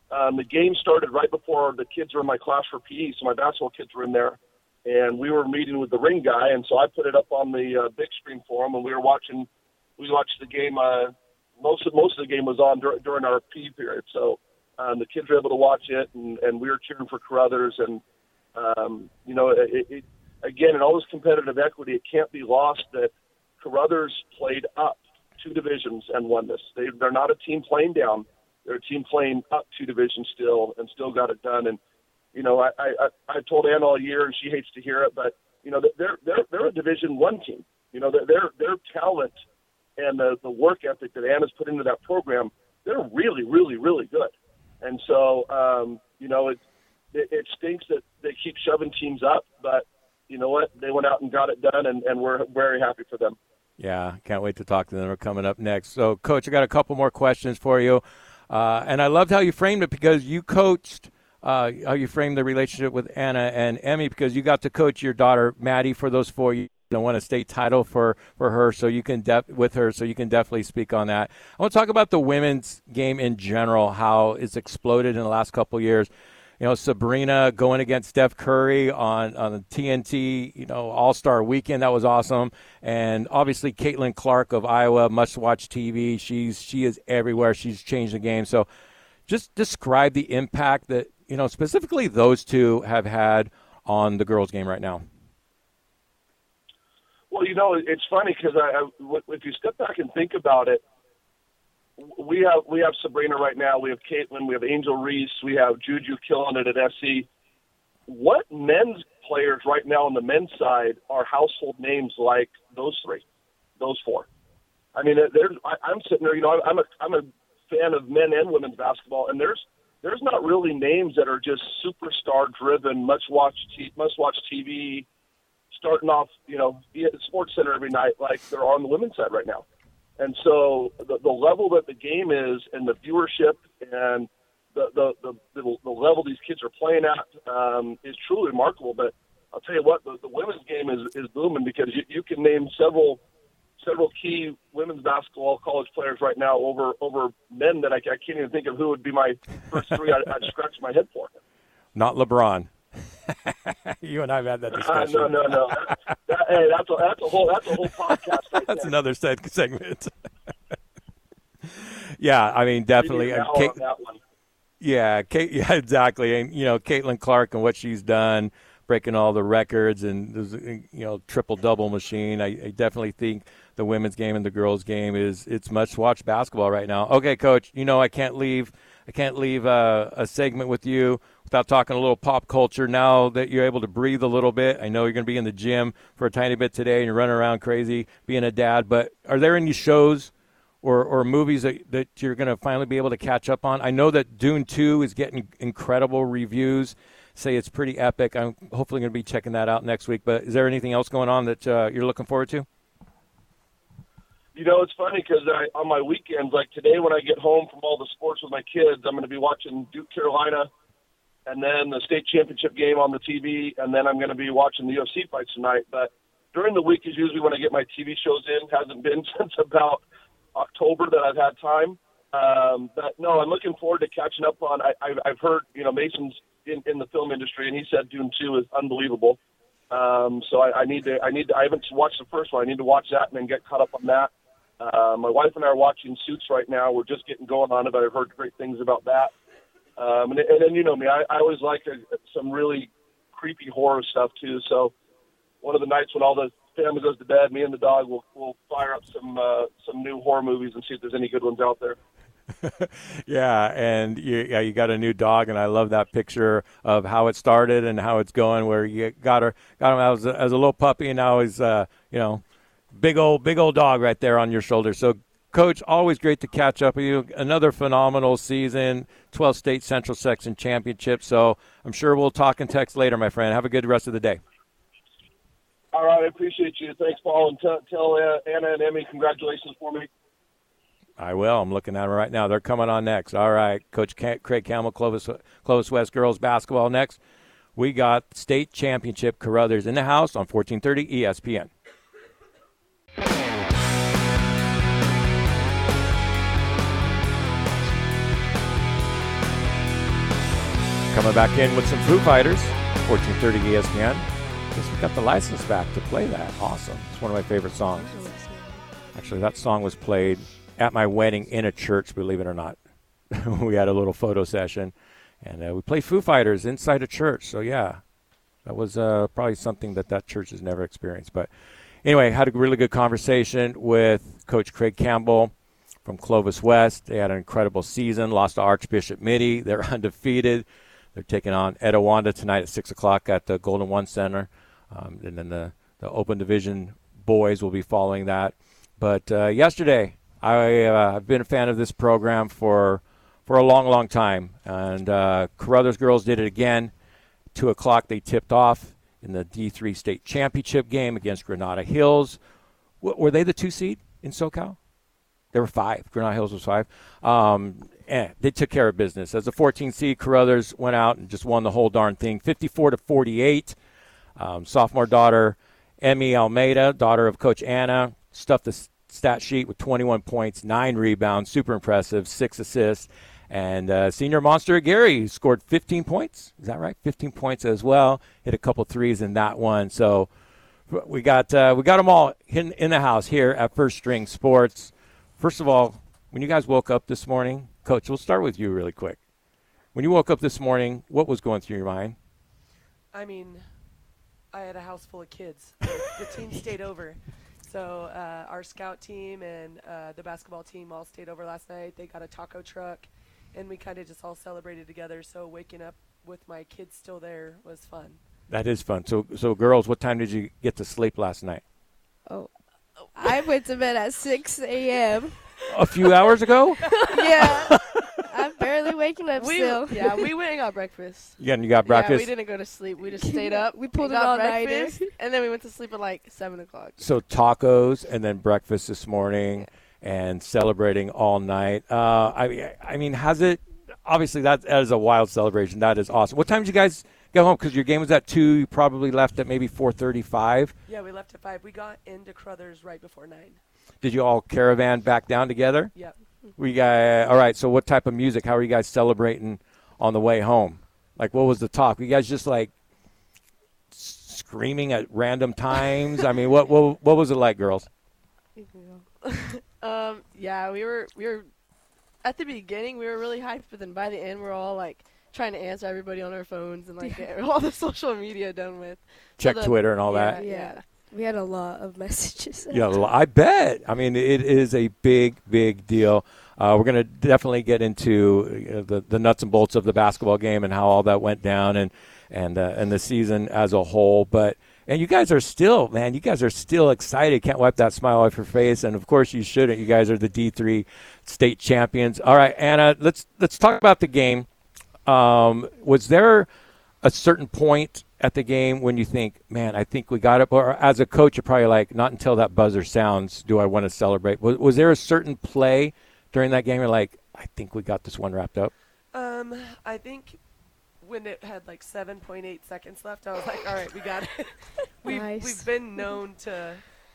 um, the game started right before the kids were in my class for P E, so my basketball kids were in there, and we were meeting with the ring guy, and so I put it up on the uh, big screen for him, and we were watching. We watched the game. Uh, most of most of the game was on dur- during our P E period, so um, the kids were able to watch it, and, and we were cheering for Carruthers, and um, you know, it, it, again, in all this competitive equity, it can't be lost that Carruthers played up two divisions and won this. They, they're not a team playing down. They're a team playing up two divisions still and still got it done. And, you know, I, I, I told Ann all year, and she hates to hear it, but, you know, they're, they're, they're a Division One team. You know, their, their, their talent and the, the work ethic that Ann has put into that program, they're really, really, really good. And so, um, you know, it, it, it stinks that they keep shoving teams up, but you know what? They went out and got it done, and, and we're very happy for them. Yeah, can't wait to talk to them. We're coming up next. So, Coach, I got a couple more questions for you. Uh, and I loved how you framed it because you coached, uh, how you framed the relationship with Anna and Emmy because you got to coach your daughter, Maddie, for those four years and won a state title for, for her. So you can def- with her, so you can definitely speak on that. I want to talk about the women's game in general, how it's exploded in the last couple of years. You know, Sabrina going against Steph Curry on, on the T N T, you know, All-Star Weekend. That was awesome. And obviously Caitlin Clark of Iowa, must-watch T V. She's she is everywhere. She's changed the game. So just describe the impact that, you know, specifically those two have had on the girls' game right now. Well, you know, it's funny because I, I, if you step back and think about it, We have we have Sabrina right now. We have Caitlin. We have Angel Reese. We have Juju killing it at S C. What men's players right now on the men's side are household names like those three, those four? I mean, there's. I, I'm sitting there. You know, I'm a I'm a fan of men and women's basketball, and there's there's not really names that are just superstar driven, must watch t- must watch T V, starting off. You know, be at the Sports Center every night like they're on the women's side right now. And so the, the level that the game is and the viewership and the the, the, the, the level these kids are playing at um, is truly remarkable. But I'll tell you what, the, the women's game is, is booming because you, you can name several several key women's basketball college players right now over over men that I, I can't even think of who would be my first three I'd, I'd scratch my head for. Not LeBron. You and I have had that discussion. Uh, no, no, no. That, that, hey, that's a that's a whole that's a whole podcast. Right that's there. Another seg- segment. Yeah, I mean, definitely. An Kate, on that one. Yeah, Kate, yeah, exactly. And you know, Caitlin Clark and what she's done, breaking all the records, and there's you know triple double machine. I, I definitely think the women's game and the girls' game is it's much watched basketball right now. Okay, Coach. You know, I can't leave. I can't leave uh, a segment with you without talking a little pop culture. Now that you're able to breathe a little bit, I know you're going to be in the gym for a tiny bit today and you're running around crazy being a dad, but are there any shows or, or movies that, that you're going to finally be able to catch up on? I know that Dune two is getting incredible reviews, say it's pretty epic. I'm hopefully going to be checking that out next week, but is there anything else going on that uh, you're looking forward to? You know, it's funny because on my weekends, like today when I get home from all the sports with my kids, I'm going to be watching Duke, Carolina, and then the state championship game on the T V, and then I'm going to be watching the U F C fights tonight. But during the week is usually when I get my T V shows in. Hasn't been since about October that I've had time. Um, but, no, I'm looking forward to catching up on I, – I've heard, you know, Mason's in, in the film industry, and he said Dune two is unbelievable. Um, so I, I need to – I need to, I haven't watched the first one. I need to watch that and then get caught up on that. Uh, my wife and I are watching Suits right now. We're just getting going on it, but I've heard great things about that. Um, and, and then, you know me, I, I always like a, some really creepy horror stuff, too. So one of the nights when all the family goes to bed, me and the dog will will fire up some uh, some new horror movies and see if there's any good ones out there. Yeah, and you, yeah, you got a new dog, and I love that picture of how it started and how it's going, where you got her, got him as a, as a little puppy, and now he's, uh, you know, Big old, big old dog right there on your shoulder. So, Coach, always great to catch up with you. Another phenomenal season, twelve state Central Section Championship. So I'm sure we'll talk and text later, my friend. Have a good rest of the day. All right, I appreciate you. Thanks, Paul, and t- tell uh, Anna and Emmy congratulations for me. I will. I'm looking at them right now. They're coming on next. All right, Coach Craig Campbell, Clovis, Clovis West girls basketball next. We got state championship Carruthers in the house on fourteen thirty E S P N. Coming back in with some Foo Fighters, fourteen thirty E S P N. Guess we got the license back to play that. Awesome. It's one of my favorite songs. Actually, that song was played at my wedding in a church, believe it or not. We had a little photo session, and uh, we played Foo Fighters inside a church. So, yeah, that was uh, probably something that that church has never experienced. But anyway, had a really good conversation with Coach Craig Campbell from Clovis West. They had an incredible season, lost to Archbishop Mitty. They're undefeated. They're taking on Etiwanda tonight at six o'clock at the Golden One Center. Um, and then the, the Open Division boys will be following that. But uh, yesterday, I, uh, I've been a fan of this program for for a long, long time. And uh, Carruthers girls did it again. two o'clock they tipped off in the D three state championship game against Granada Hills. W- were they the two seed in SoCal? They were five. Granada Hills was five. Um, eh, they took care of business. As a fourteen seed, Carruthers went out and just won the whole darn thing, fifty-four to forty-eight. Um, sophomore daughter Emmy Almeida, daughter of Coach Anna, stuffed the stat sheet with twenty-one points, nine rebounds, super impressive, six assists. And uh, senior monster Gary scored fifteen points. Is that right? fifteen points as well. Hit a couple threes in that one. So we got uh, we got them all in, in the house here at First String Sports. First of all, when you guys woke up this morning, Coach, we'll start with you really quick. When you woke up this morning, what was going through your mind? I mean, I had a house full of kids. The team stayed over. So uh, our scout team and uh, the basketball team all stayed over last night. They got a taco truck, and we kind of just all celebrated together. So waking up with my kids still there was fun. That is fun. So, so girls, what time did you get to sleep last night? Oh, I went to bed at six a.m. A few hours ago? Yeah. I'm barely waking up We, still. yeah, we went and got breakfast. Yeah, and you got breakfast? Yeah, we didn't go to sleep. We just stayed up. We pulled and it got all nighter. breakfast, and then we went to sleep at like seven o'clock. So tacos and then breakfast this morning and celebrating all night. Uh, I, I mean, has it – obviously that, that is a wild celebration. That is awesome. What time did you guys get home? Because your game was at two. You probably left at maybe four thirty-five. Yeah, we left at five. We got into Carruthers right before nine. Did you all caravan back down together? Yeah. We got, all right, so what type of music? How are you guys celebrating on the way home? Like, what was the talk? Were you guys just, like, screaming at random times? I mean, what, what what was it like, girls? um, yeah, we were we were at the beginning we were really hyped, but then by the end we're all like trying to answer everybody on our phones and like get all the social media done with. Check so the, Twitter and all yeah, that. Yeah. Yeah. We had a lot of messages. Yeah, I bet. I mean, it is a big, big deal. Uh, we're going to definitely get into you know, the the nuts and bolts of the basketball game and how all that went down and and uh, and the season as a whole. But and you guys are still, man, you guys are still excited. Can't wipe that smile off your face. And of course, you shouldn't. You guys are the D three state champions. All right, Anna, let's let's talk about the game. Um, was there a certain point at the game when you think, man, I think we got it? Or as a coach, you're probably like, not until that buzzer sounds do I want to celebrate. Was, was there a certain play during that game you're like, I think we got this one wrapped up? Um, I think when it had like seven point eight seconds left, I was like, all right, we got it. we've, Nice. we've been known to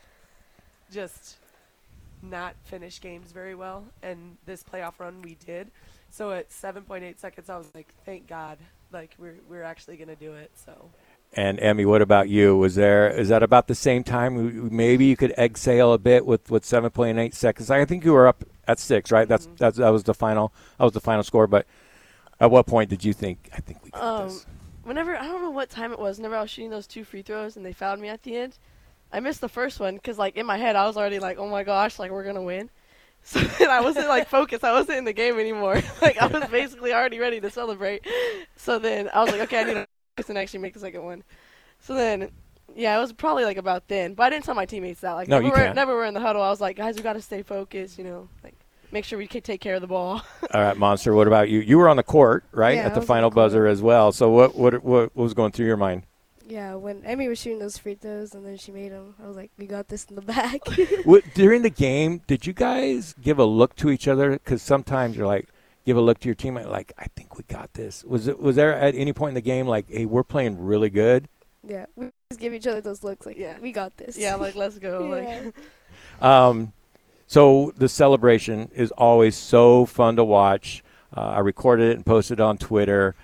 just not finish games very well, and this playoff run we did. So at seven point eight seconds, I was like, thank God. Like, we're we're actually going to do it, so. And, Emmy, what about you? Was there is that about the same time? Maybe you could exhale a bit with, with seven point eight seconds. I think you were up at six, right? That's, Mm-hmm. that's that was the final that was the final score. But at what point did you think, I think we got Um, this? whenever I don't know what time it was. Whenever I was shooting those two free throws and they fouled me at the end, I missed the first one because like in my head I was already like, oh my gosh, like we're gonna win. So then I wasn't like focused. I wasn't in the game anymore. Like I was basically already ready to celebrate. So then I was like, okay, I need to focus and actually make the second one. So then, yeah, it was probably like about then. But I didn't tell my teammates that. Like No, never, you were, can't. never were in the huddle. I was like, guys, we got to stay focused. You know, like make sure we can take care of the ball. All right, Monster, what about you? You were on the court, right, Yeah, at I the was on final the court. buzzer as well. So what, what what what was going through your mind? Yeah, when Emmy was shooting those free throws and then she made them, I was like, we got this in the back. What, during the game, did you guys give a look to each other? Because sometimes you're like, give a look to your teammate, like, I think we got this. Was it was there at any point in the game like, hey, we're playing really good? Yeah, we just give each other those looks like, Yeah. we got this. yeah, like let's go. Yeah. Like Um, so the celebration is always so fun to watch. Uh, I recorded it and posted it on Twitter.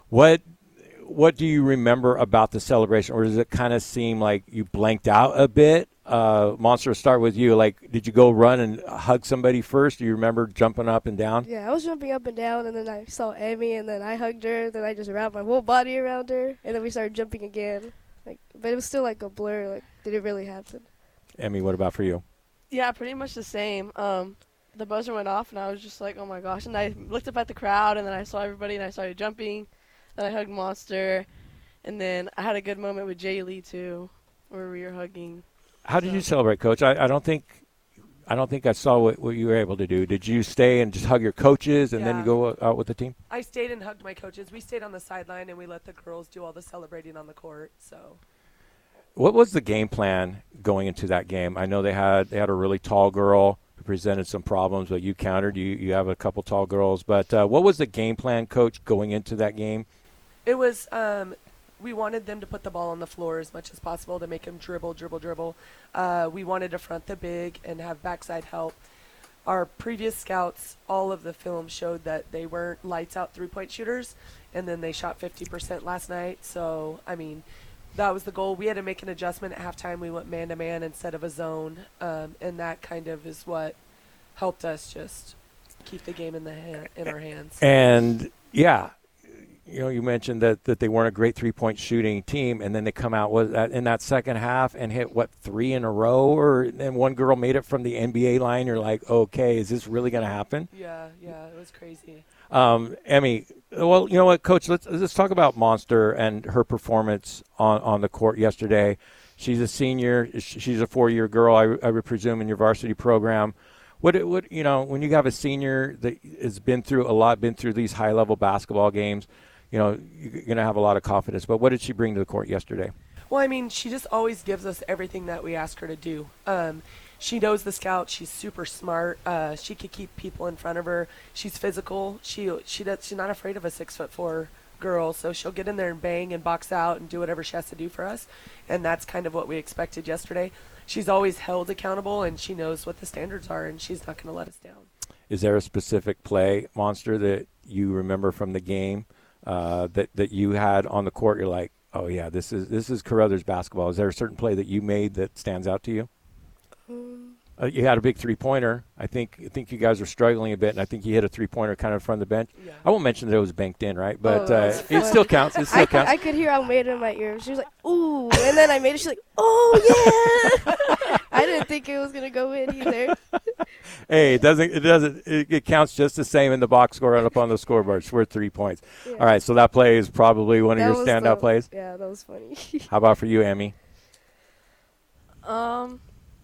What what do you remember about the celebration, or does it kind of seem like you blanked out a bit? Uh, Monster, start with you. Like, did you go run and hug somebody first? Do you remember jumping up and down? Yeah, I was jumping up and down, and then I saw Emmy, and then I hugged her. Then I just wrapped my whole body around her, and then we started jumping again. Like, but it was still like a blur. Like, did it really happen? Emmy, what about for you? Yeah, pretty much the same. Um, the buzzer went off, and I was just like, oh my gosh. And I looked up at the crowd, and then I saw everybody, and I started jumping. Then I hugged Monster, and then I had a good moment with Jay Lee too, where we were hugging. How did So- you celebrate, Coach? I, I don't think I don't think I saw what, what you were able to do. Did you stay and just hug your coaches and then Yeah. go out with the team? I stayed and hugged my coaches. We stayed on the sideline, and we let the girls do all the celebrating on the court. So What was the game plan going into that game? I know they had they had a really tall girl who presented some problems, but you countered. You you have a couple tall girls, but uh, what was the game plan, Coach, going into that game? it was, um, we wanted them to put the ball on the floor as much as possible to make them dribble, dribble, dribble. Uh, we wanted to front the big and have backside help. Our previous scouts, all of the film showed that they weren't lights out three-point shooters, and then they shot fifty percent last night. So, I mean, that was the goal. We had to make an adjustment at halftime. We went man-to-man instead of a zone, um, and that kind of is what helped us just keep the game in the ha- in our hands. And yeah, you know, you mentioned that, that they weren't a great three-point shooting team, and then they come out with that in that second half and hit what three in a row, or and one girl made it from the N B A line. You're like, okay, is this really going to happen? Yeah, yeah, it was crazy. Um, Emmy, well, you know what, Coach? Let's let's talk about Monster and her performance on, on the court yesterday. She's a senior. She's a four-year girl, I, I would presume, in your varsity program. What what you know, when you have a senior that has been through a lot, been through these high-level basketball games, you know, you're going to have a lot of confidence. But what did she bring to the court yesterday? Well, I mean, she just always gives us everything that we ask her to do. Um, she knows the scout. She's super smart. Uh, she could keep people in front of her. She's physical. She she does. She's not afraid of a six foot four girl. So she'll get in there and bang and box out and do whatever she has to do for us. And that's kind of what we expected yesterday. She's always held accountable, and she knows what the standards are, and she's not going to let us down. Is there a specific play, Monster, that you remember from the game uh, that that you had on the court? You're like, oh yeah, this is this is Carruthers basketball. Is there a certain play that you made that stands out to you? Um, Uh, you had a big three-pointer. I think I think you guys were struggling a bit, and I think you hit a three-pointer kind of from the bench. Yeah. I won't mention that it was banked in, right? But Oh, uh, that's it funny. still counts. It still I could, counts. I could hear Almeida in my ear. She was like, ooh. And then I made it. She's like, oh, yeah. I didn't think it was going to go in either. Hey, it doesn't. It doesn't. It, it counts just the same in the box score and up on the scoreboard. It's worth three points. Yeah. All right, so that play is probably one of That your was standout the- plays. Yeah, that was funny. How about for you, Emmy? Um,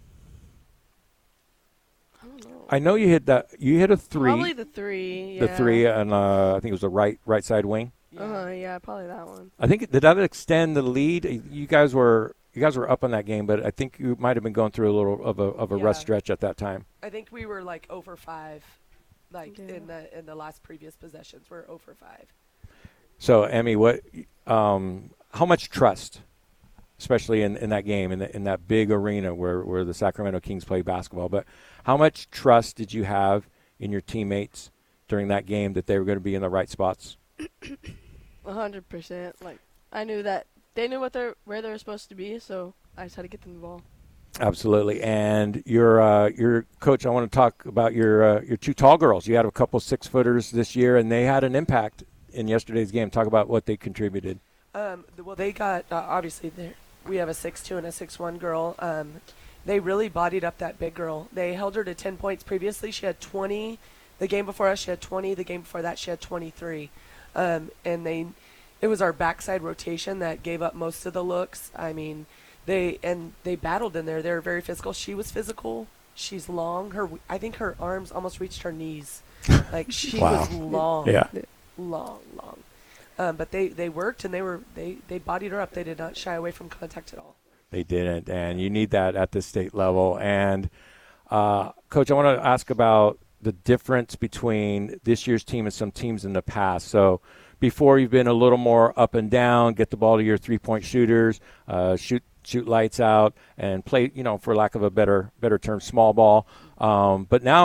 I don't know. I know you hit that. You hit a three. Probably the three. the yeah. three, and uh, I think it was the right right side wing. Yeah. Uh-huh, yeah, probably that one. I think did that extend the lead? You guys were you guys were up on that game, but I think you might have been going through a little of a of a rust Yeah. stretch at that time. I think we were like over five, like Yeah. in the in the last previous possessions. We're over five. So, Emmy, what, um, how much trust, especially in, in that game, in, the, in that big arena where, where the Sacramento Kings play basketball, but how much trust did you have in your teammates during that game that they were going to be in the right spots? A hundred percent. Like, I knew that they knew what they're where they were supposed to be, so I just had to get them the ball. Absolutely. And your uh, your coach, I want to talk about your uh, your two tall girls. You had a couple six footers this year, and they had an impact in yesterday's game. Talk about what they contributed. Um, th- well, they got uh, obviously there. We have a six two and a six one girl. Um, they really bodied up that big girl. They held her to ten points previously. She had twenty. The game before us, she had twenty. The game before that, she had twenty-three. Um, and they, it was our backside rotation that gave up most of the looks. I mean, they and they battled in there. They were very physical. She was physical. She's long. Her, I think her arms almost reached her knees. Like she Wow. was long. Yeah. long, long. Um, but they, they worked and they were they, they bodied her up. They did not shy away from contact at all. They didn't, and you need that at the state level. And, uh, Coach, I want to ask about the difference between this year's team and some teams in the past. So before you've been a little more up and down, get the ball to your three-point shooters, uh, shoot shoot lights out, and play, you know, for lack of a better better term, small ball. Um, but now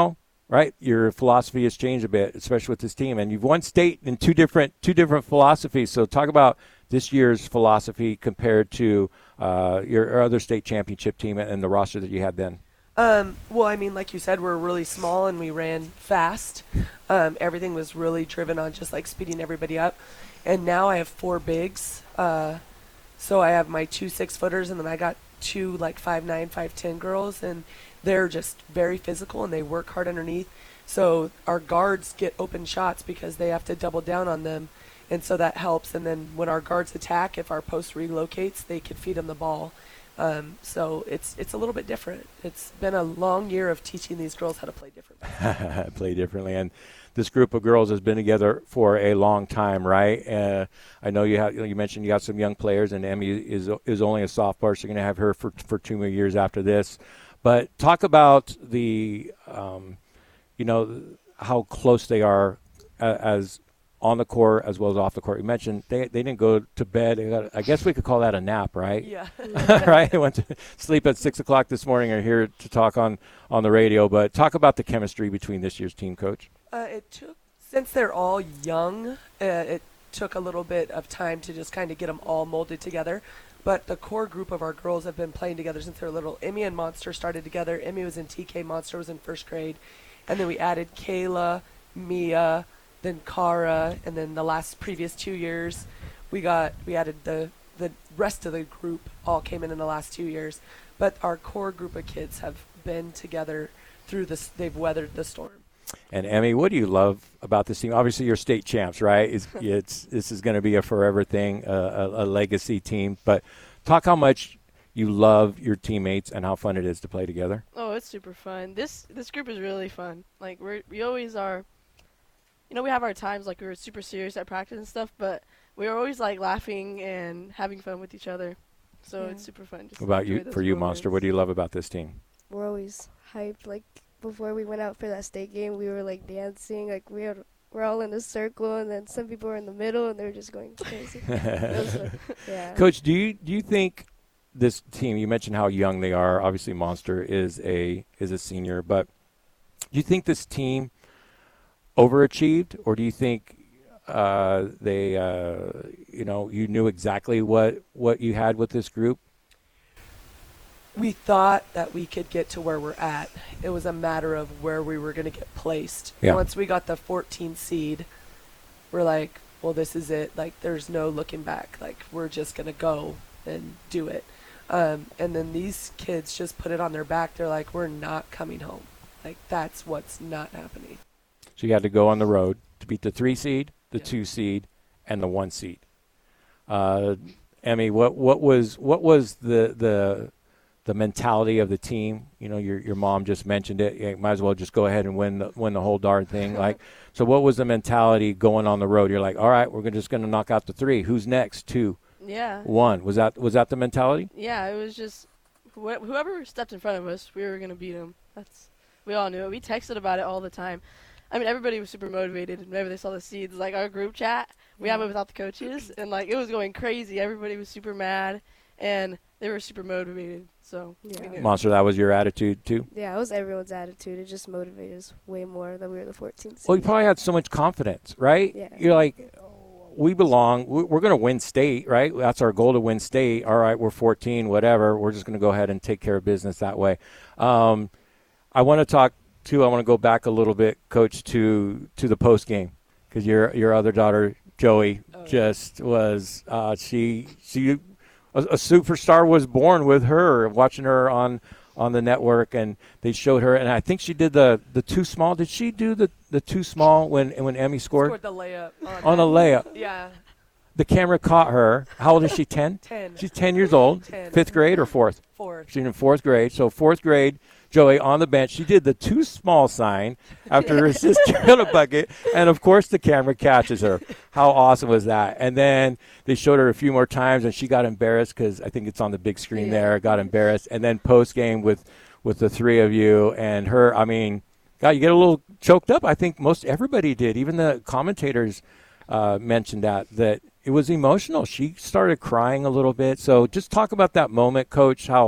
right? Your philosophy has changed a bit, especially with this team, and you've won state in two different two different philosophies. So talk about this year's philosophy compared to uh, your other state championship team and the roster that you had then. Um, well, I mean, like you said, we're really small and we ran fast. Um, everything was really driven on just like speeding everybody up. And now I have four bigs. Uh, so I have my two six footers and then I got two like five nine, five ten girls, and they're just very physical and they work hard underneath. So our guards get open shots because they have to double down on them. And so that helps. And then when our guards attack, if our post relocates, they can feed them the ball. Um, so it's it's a little bit different. It's been a long year of teaching these girls how to play differently. Play differently. And this group of girls has been together for a long time, right? Uh, I know you have. You mentioned you got some young players, and Emmy is is only a sophomore, so you're going to have her for for two more years after this. But talk about the, um, you know, how close they are uh, as on the court as well as off the court. You mentioned they they didn't go to bed. They got, I guess we could call that a nap, right? Yeah. Right? They went to sleep at six o'clock this morning. Are here to talk on, on the radio. But talk about the chemistry between this year's team, Coach. Uh, it took, since they're all young, uh, it took a little bit of time to just kind of get them all molded together. But the core group of our girls have been playing together since they were little. Emmy and Monster started together. Emmy was in T K, Monster was in first grade. And then we added Kayla, Mia, then Cara, and then the last previous two years, we got we added the the rest of the group all came in in the last two years. But our core group of kids have been together through this. They've weathered the storm. And Emmy, what do you love about this team? Obviously, you're state champs, right? It's, it's this is going to be a forever thing, uh, a, a legacy team. But talk how much you love your teammates and how fun it is to play together. Oh, it's super fun. This this group is really fun. Like we we always are. You know, we have our times like we were super serious at practice and stuff, but we were always like laughing and having fun with each other. So Yeah. it's super fun. Just What about enjoy you, those for you, moments. Monster? What do you love about this team? We're always hyped. Like before we went out for that state game, we were like dancing. Like we had, we're all in a circle, and then some people were in the middle, and they were just going crazy. It was fun. Yeah. Coach, do you do you think this team? You mentioned how young they are. Obviously, Monster is a is a senior, but do you think this team overachieved, or do you think uh, they, uh, you know, you knew exactly what what you had with this group? We thought that we could get to where we're at. It was a matter of where we were going to get placed. Yeah. Once we got the fourteenth seed, we're like, well, this is it. Like, there's no looking back. Like, we're just going to go and do it. Um, and then these kids just put it on their back. They're like, we're not coming home. Like, that's what's not happening. So you had to go on the road to beat the three seed, the Yeah. two seed, and the one seed. Uh, Emmy, what what was what was the the the mentality of the team? You know, your your mom just mentioned it. You might as well just go ahead and win the, win the whole darn thing. Like, so what was the mentality going on the road? You're like, all right, we're just going to knock out the three. Who's next? Two, Yeah. one. Was that was that the mentality? Yeah, it was just wh- whoever stepped in front of us, we were gonna beat them. That's we all knew it. We texted about it all the time. I mean, everybody was super motivated whenever they saw the seeds. Like our group chat, we have it without the coaches, and like it was going crazy. Everybody was super mad, and they were super motivated. So Yeah. we knew. Monster, that was your attitude too? Yeah, it was everyone's attitude. It just motivated us way more that we were the fourteenth. Well, you seed. probably had so much confidence, right? Yeah. You're like, we belong. We- We're going to win state, right? That's our goal, to win state. All right, we're fourteen, whatever. We're just going to go ahead and take care of business that way. Um, I want to talk, too, I want to go back a little bit, Coach, to to the post game, because your your other daughter, Joey, Oh, yeah. just was, uh, she, she a, a superstar was born with her, watching her on on the network, and they showed her, and I think she did the, the too small. Did she do the, the too small when when Emmy scored? Scored the layup. On, On a layup. Yeah, The camera caught her. How old is she, ten? ten. She's ten years old. ten. Fifth grade or fourth? Fourth. She's in fourth grade. So fourth grade, Joey on the bench. She did the too small sign after her sister got a bucket. And, of course, the camera catches her. How awesome was that? And then they showed her a few more times, and she got embarrassed because I think it's on the big screen Yeah. there, got embarrassed. And then post game with, with the three of you and her, I mean, God, you get a little choked up. I think most everybody did. Even the commentators uh, mentioned that, that it was emotional. She started crying a little bit. So just talk about that moment, Coach, how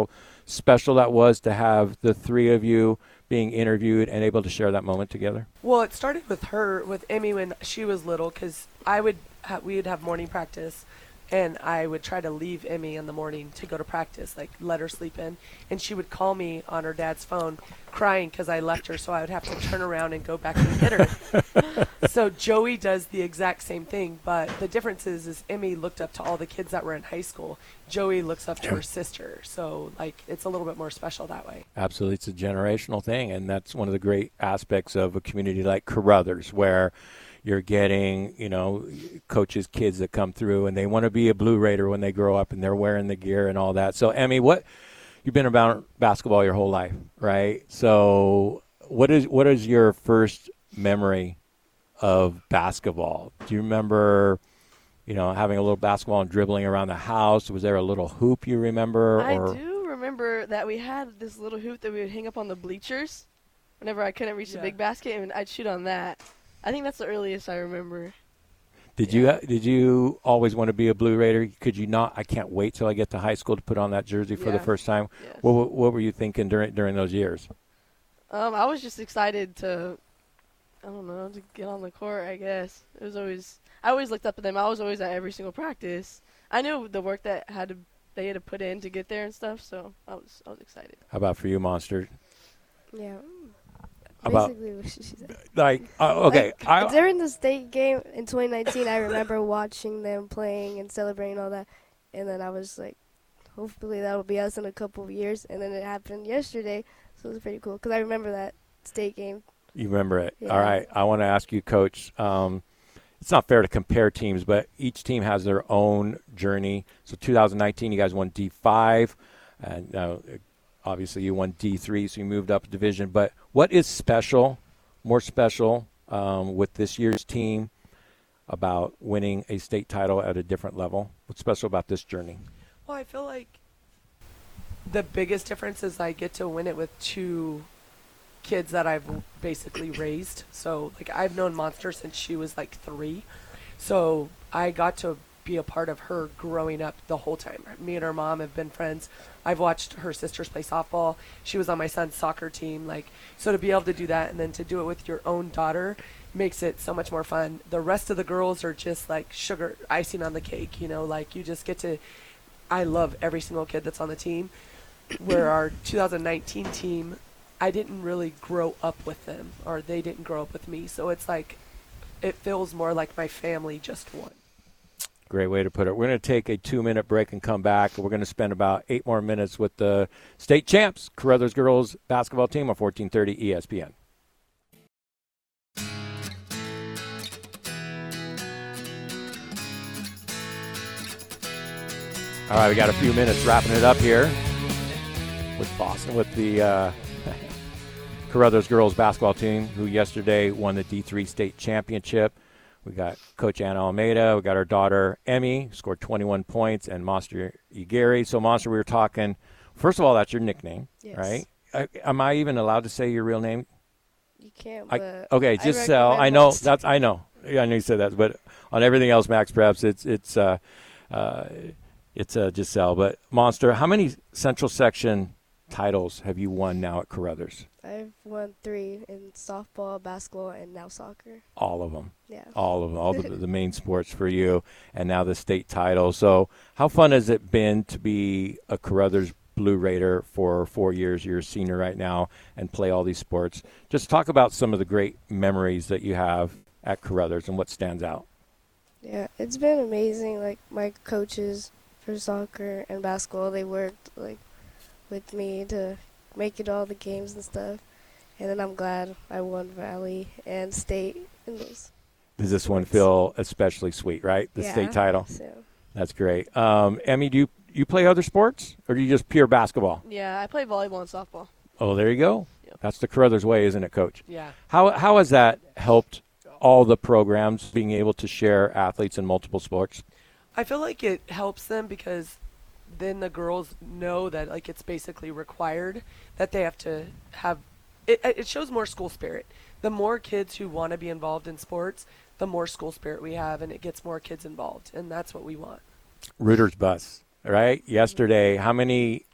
special that was to have the three of you being interviewed and able to share that moment together? Well, it started with her, with Emmy when she was little, because I would ha- we would have morning practice, and I would try to leave Emmy in the morning to go to practice, like let her sleep in, and she would call me on her dad's phone crying because I left her, so I would have to turn around and go back and get her. So Joey does the exact same thing, but the difference is, is Emmy looked up to all the kids that were in high school. Joey looks up to her sister, so like it's a little bit more special that way. Absolutely, it's a generational thing, and that's one of the great aspects of a community like Carruthers, where you're getting, you know, coaches' kids that come through and they want to be a Blue Raider when they grow up and they're wearing the gear and all that. So, Emmy, what you've been about basketball your whole life, right? So, what is what is your first memory of basketball? Do you remember, you know, having a little basketball and dribbling around the house? Was there a little hoop you remember? I or? do remember that we had this little hoop that we would hang up on the bleachers whenever I couldn't reach Yeah. the big basket, and I'd shoot on that. I think that's the earliest I remember. Did you did you always want to be a Blue Raider? Could you not? I can't wait till I get to high school to put on that jersey for the Yeah. first time. Yes. What what what were you thinking during during those years? Um, I was just excited to, I don't know, to get on the court, I guess. It was always, I always looked up at them. I was always at every single practice. I knew the work that had to, they had to put in to get there and stuff, so I was, I was excited. How about for you, Monster? Yeah. About- Basically what she said. Like, uh, okay, Like, I, during the state game in twenty nineteen, I remember watching them playing and celebrating all that, and then I was like, hopefully that'll be us in a couple of years. And then it happened yesterday, so it was pretty cool because I remember that state game. you remember it. Yeah. All right, I want to ask you, Coach. Um, it's not fair to compare teams, but each team has their own journey. So, two thousand nineteen, you guys won D five, and uh, obviously you won D three, so you moved up a division. But what is special, more special, um, with this year's team about winning a state title at a different level? What's special about this journey? Well, I feel like the biggest difference is I get to win it with two kids that I've basically raised. So, like, I've known Monster since she was like three. So I got to be a part of her growing up the whole time. Me and her mom have been friends. I've watched her sisters play softball. She was on my son's soccer team. Like, so to be able to do that and then to do it with your own daughter makes it so much more fun. The rest of the girls are just like sugar icing on the cake, you know, like you just get to, I love every single kid that's on the team. Where our two thousand nineteen team, I didn't really grow up with them, or they didn't grow up with me. So it's like, it feels more like my family just won. Great way to put it. We're going to take a two-minute break and come back. We're going to spend about eight more minutes with the state champs, Carruthers girls basketball team on fourteen thirty E S P N. All right, we got a few minutes wrapping it up here with Boston, with the uh, Carruthers girls basketball team, who yesterday won the D three state championship. We got Coach Anna Almeida. We got our daughter, Emmy, scored twenty-one points, and Monster Igeri. So, Monster, we were talking. First of all, that's your nickname, Yes. right? I, am I even allowed to say your real name? You can't, I, but okay, I Giselle. recommend I know most. that's. I know. Yeah, I know you said that, but on everything else, Max Preps, it's it's uh, uh, it's uh, Giselle. But Monster, how many Central Section titles have you won now at Carruthers? I've won three in softball, basketball, and now soccer. All of them. Yeah. All of them, all the, the main sports for you, and now the state title. So how fun has it been to be a Carruthers Blue Raider for four years? You're a senior right now and play all these sports. Just talk about some of the great memories that you have at Carruthers and what stands out. Yeah, it's been amazing. Like, my coaches for soccer and basketball, they worked, like, with me to make it all the games and stuff. And then I'm glad I won Valley and state in those. Does this one sports. feel especially sweet, right? The Yeah, state title. So, That's great. Um, Emmy, do you, you play other sports, or do you just pure basketball? Yeah, I play volleyball and softball. Oh, there you go. Yep. That's the Carruthers way, isn't it, Coach? Yeah. How how has that helped all the programs being able to share athletes in multiple sports? I feel like it helps them because then the girls know that, like, it's basically required that they have to have it. It shows more school spirit. The more kids who want to be involved in sports, the more school spirit we have, and it gets more kids involved, and that's what we want. Reuters bus, right? Yesterday, how many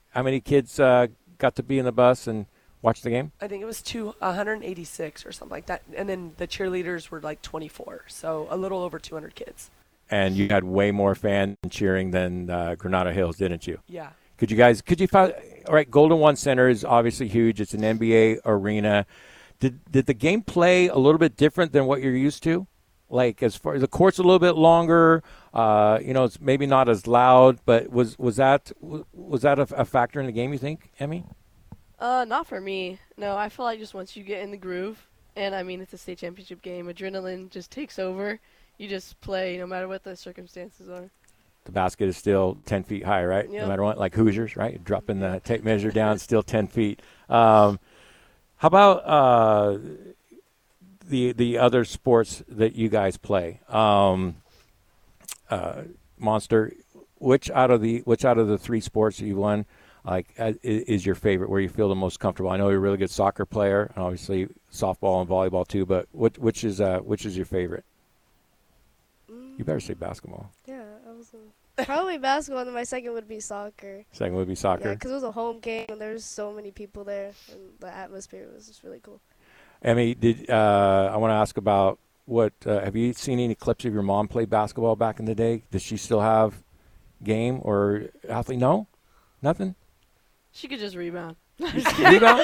how many kids uh, got to be in the bus and watch the game? I think it was two, one hundred eighty-six or something like that. And then the cheerleaders were like twenty-four, so a little over two hundred kids. And you had way more fans cheering than uh, Granada Hills, didn't you? Yeah. Could you guys, could you find, all right, Golden One Center is obviously huge. It's an N B A arena. Did did the game play a little bit different than what you're used to? Like as far as the court's a little bit longer, uh, you know, it's maybe not as loud, but was was that was that a, a factor in the game, you think, Emmy? Uh, not for me. No, I feel like just once you get in the groove, and I mean, it's a state championship game, adrenaline just takes over. You just play no matter what the circumstances are. The basket is still ten feet high, right? Yep. No matter what, like Hoosiers, right? Dropping the tape measure down, still ten feet. Um, how about uh, the the other sports that you guys play? Um, uh, Monster, which out of the which out of the three sports that you won, like, uh, is, is your favorite? Where you feel the most comfortable? I know you're a really good soccer player, and obviously softball and volleyball too. But which which is uh, which is your favorite? You better say basketball. Yeah, I was uh, probably basketball, and then my second would be soccer. Second would be soccer. Yeah, because it was a home game, and there was so many people there, and the atmosphere was just really cool. Emmy, did uh, I want to ask about what? Uh, have you seen any clips of your mom play basketball back in the day? Does she still have game or athlete? No, nothing. She could just rebound. Rebound?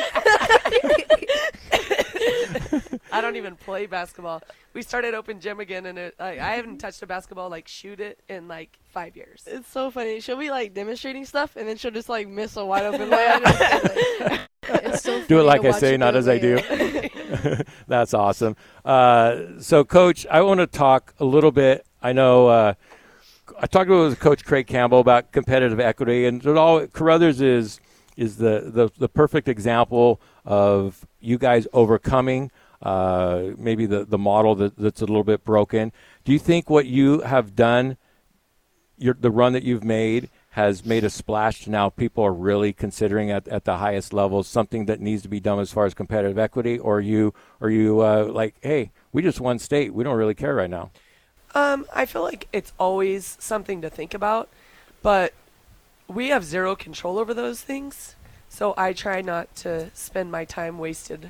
I don't even play basketball. We started open gym again, and it, I, I haven't touched a basketball, like, shoot it in, like, five years. It's so funny. She'll be, like, demonstrating stuff, and then she'll just, like, miss a wide open layup. It's so Do it funny like to I watch say, her not do as I do. it. That's awesome. Uh, so, Coach, I want to talk a little bit. I know uh, I talked with Coach Craig Campbell about competitive equity, and it all Carruthers is is the, the, the perfect example of you guys overcoming uh, maybe the, the model that, that's a little bit broken. Do you think what you have done, your, the run that you've made, has made a splash? Now people are really considering at, at the highest levels something that needs to be done as far as competitive equity? Or are you, are you uh, like, hey, we just won state. We don't really care right now? Um, I feel like it's always something to think about, but we have zero control over those things, so I try not to spend my time wasted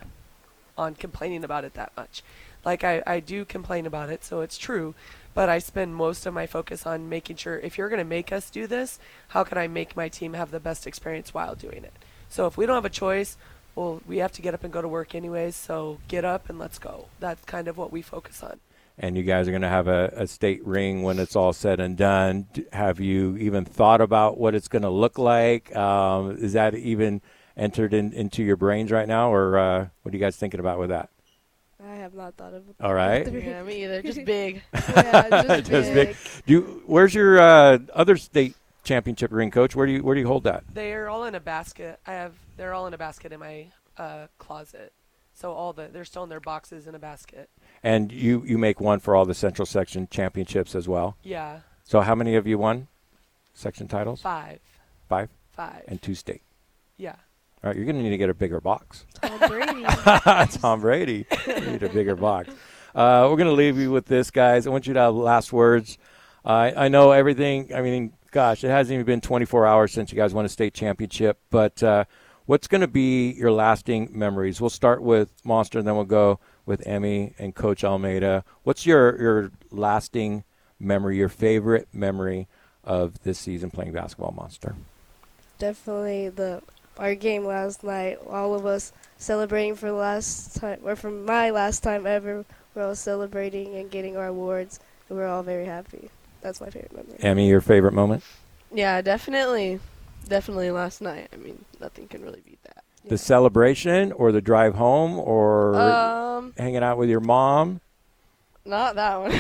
on complaining about it that much. Like, I, I do complain about it, so it's true, but I spend most of my focus on making sure, if you're going to make us do this, how can I make my team have the best experience while doing it? So if we don't have a choice, well, we have to get up and go to work anyways, so get up and let's go. That's kind of what we focus on. And you guys are going to have a, a state ring when it's all said and done. D- Have you even thought about what it's going to look like? Um, is that even entered in, into your brains right now, or uh, what are you guys thinking about with that? I have not thought of it. All right. Yeah, me either. Just big. Yeah, just, Just big. big. Do you, where's your uh, other state championship ring, Coach? Where do you where do you hold that? They're all in a basket. I have. They're all in a basket in my uh, closet. So all the they're still in their boxes in a basket. And you, you make one for all the Central Section championships as well. Yeah. So how many have you won section titles? Five. Five. Five. And two state. Yeah. All right, you're going to need to get a bigger box. Tom Brady. Tom Brady. You need a bigger box. Uh, we're going to leave you with this, guys. I want you to have last words. Uh, I know everything. I mean, gosh, it hasn't even been twenty-four hours since you guys won a state championship. But uh, what's going to be your lasting memories? We'll start with Monster, and then we'll go with Emmy and Coach Almeida. What's your, your lasting memory, your favorite memory of this season playing basketball, Monster? Definitely the our game last night. All of us celebrating for the last time, or for my last time ever. We're all celebrating and getting our awards, and we're all very happy. That's my favorite memory. Emmy, your favorite moment? Yeah, definitely. Definitely last night. I mean, nothing can really beat that. The celebration or the drive home or Um, hanging out with your mom? not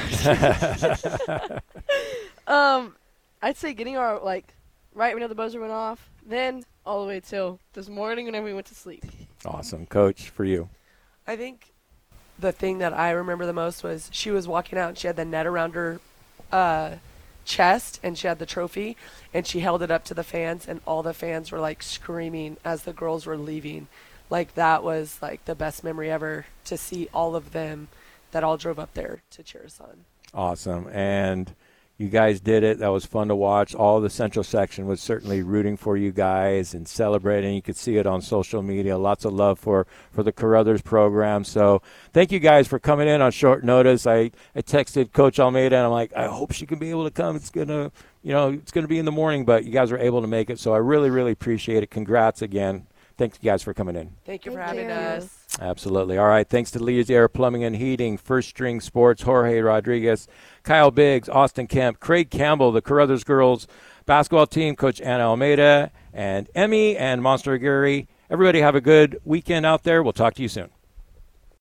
that one. um, I'd say getting our, like, right when the buzzer went off, then all the way till this morning whenever we went to sleep. Awesome. Coach, for you. I think the thing that I remember the most was she was walking out and she had the net around her uh, chest and she had the trophy and she held it up to the fans and all the fans were like screaming as the girls were leaving. Like that was like the best memory ever to see all of them that all drove up there to cheer us on. Awesome. And You guys did it. That was fun to watch. All the Central section was certainly rooting for you guys and celebrating. You could see it on social media. Lots of love for, for the Carruthers program. So thank you guys for coming in on short notice. I, I texted Coach Almeida, and I'm like, I hope she can be able to come. It's going to, you know, it's going to be in the morning, but you guys were able to make it. So I really, really appreciate it. Congrats again. Thanks, you guys, for coming in. Thank you for Thank having you. us. Absolutely. All right. Thanks to Lee's Air Plumbing and Heating, First String Sports, Jorge Rodriguez, Kyle Biggs, Austin Kemp, Craig Campbell, the Carruthers girls basketball team, Coach Anna Almeida, and Emmy and Monster Aguirre. Everybody have a good weekend out there. We'll talk to you soon.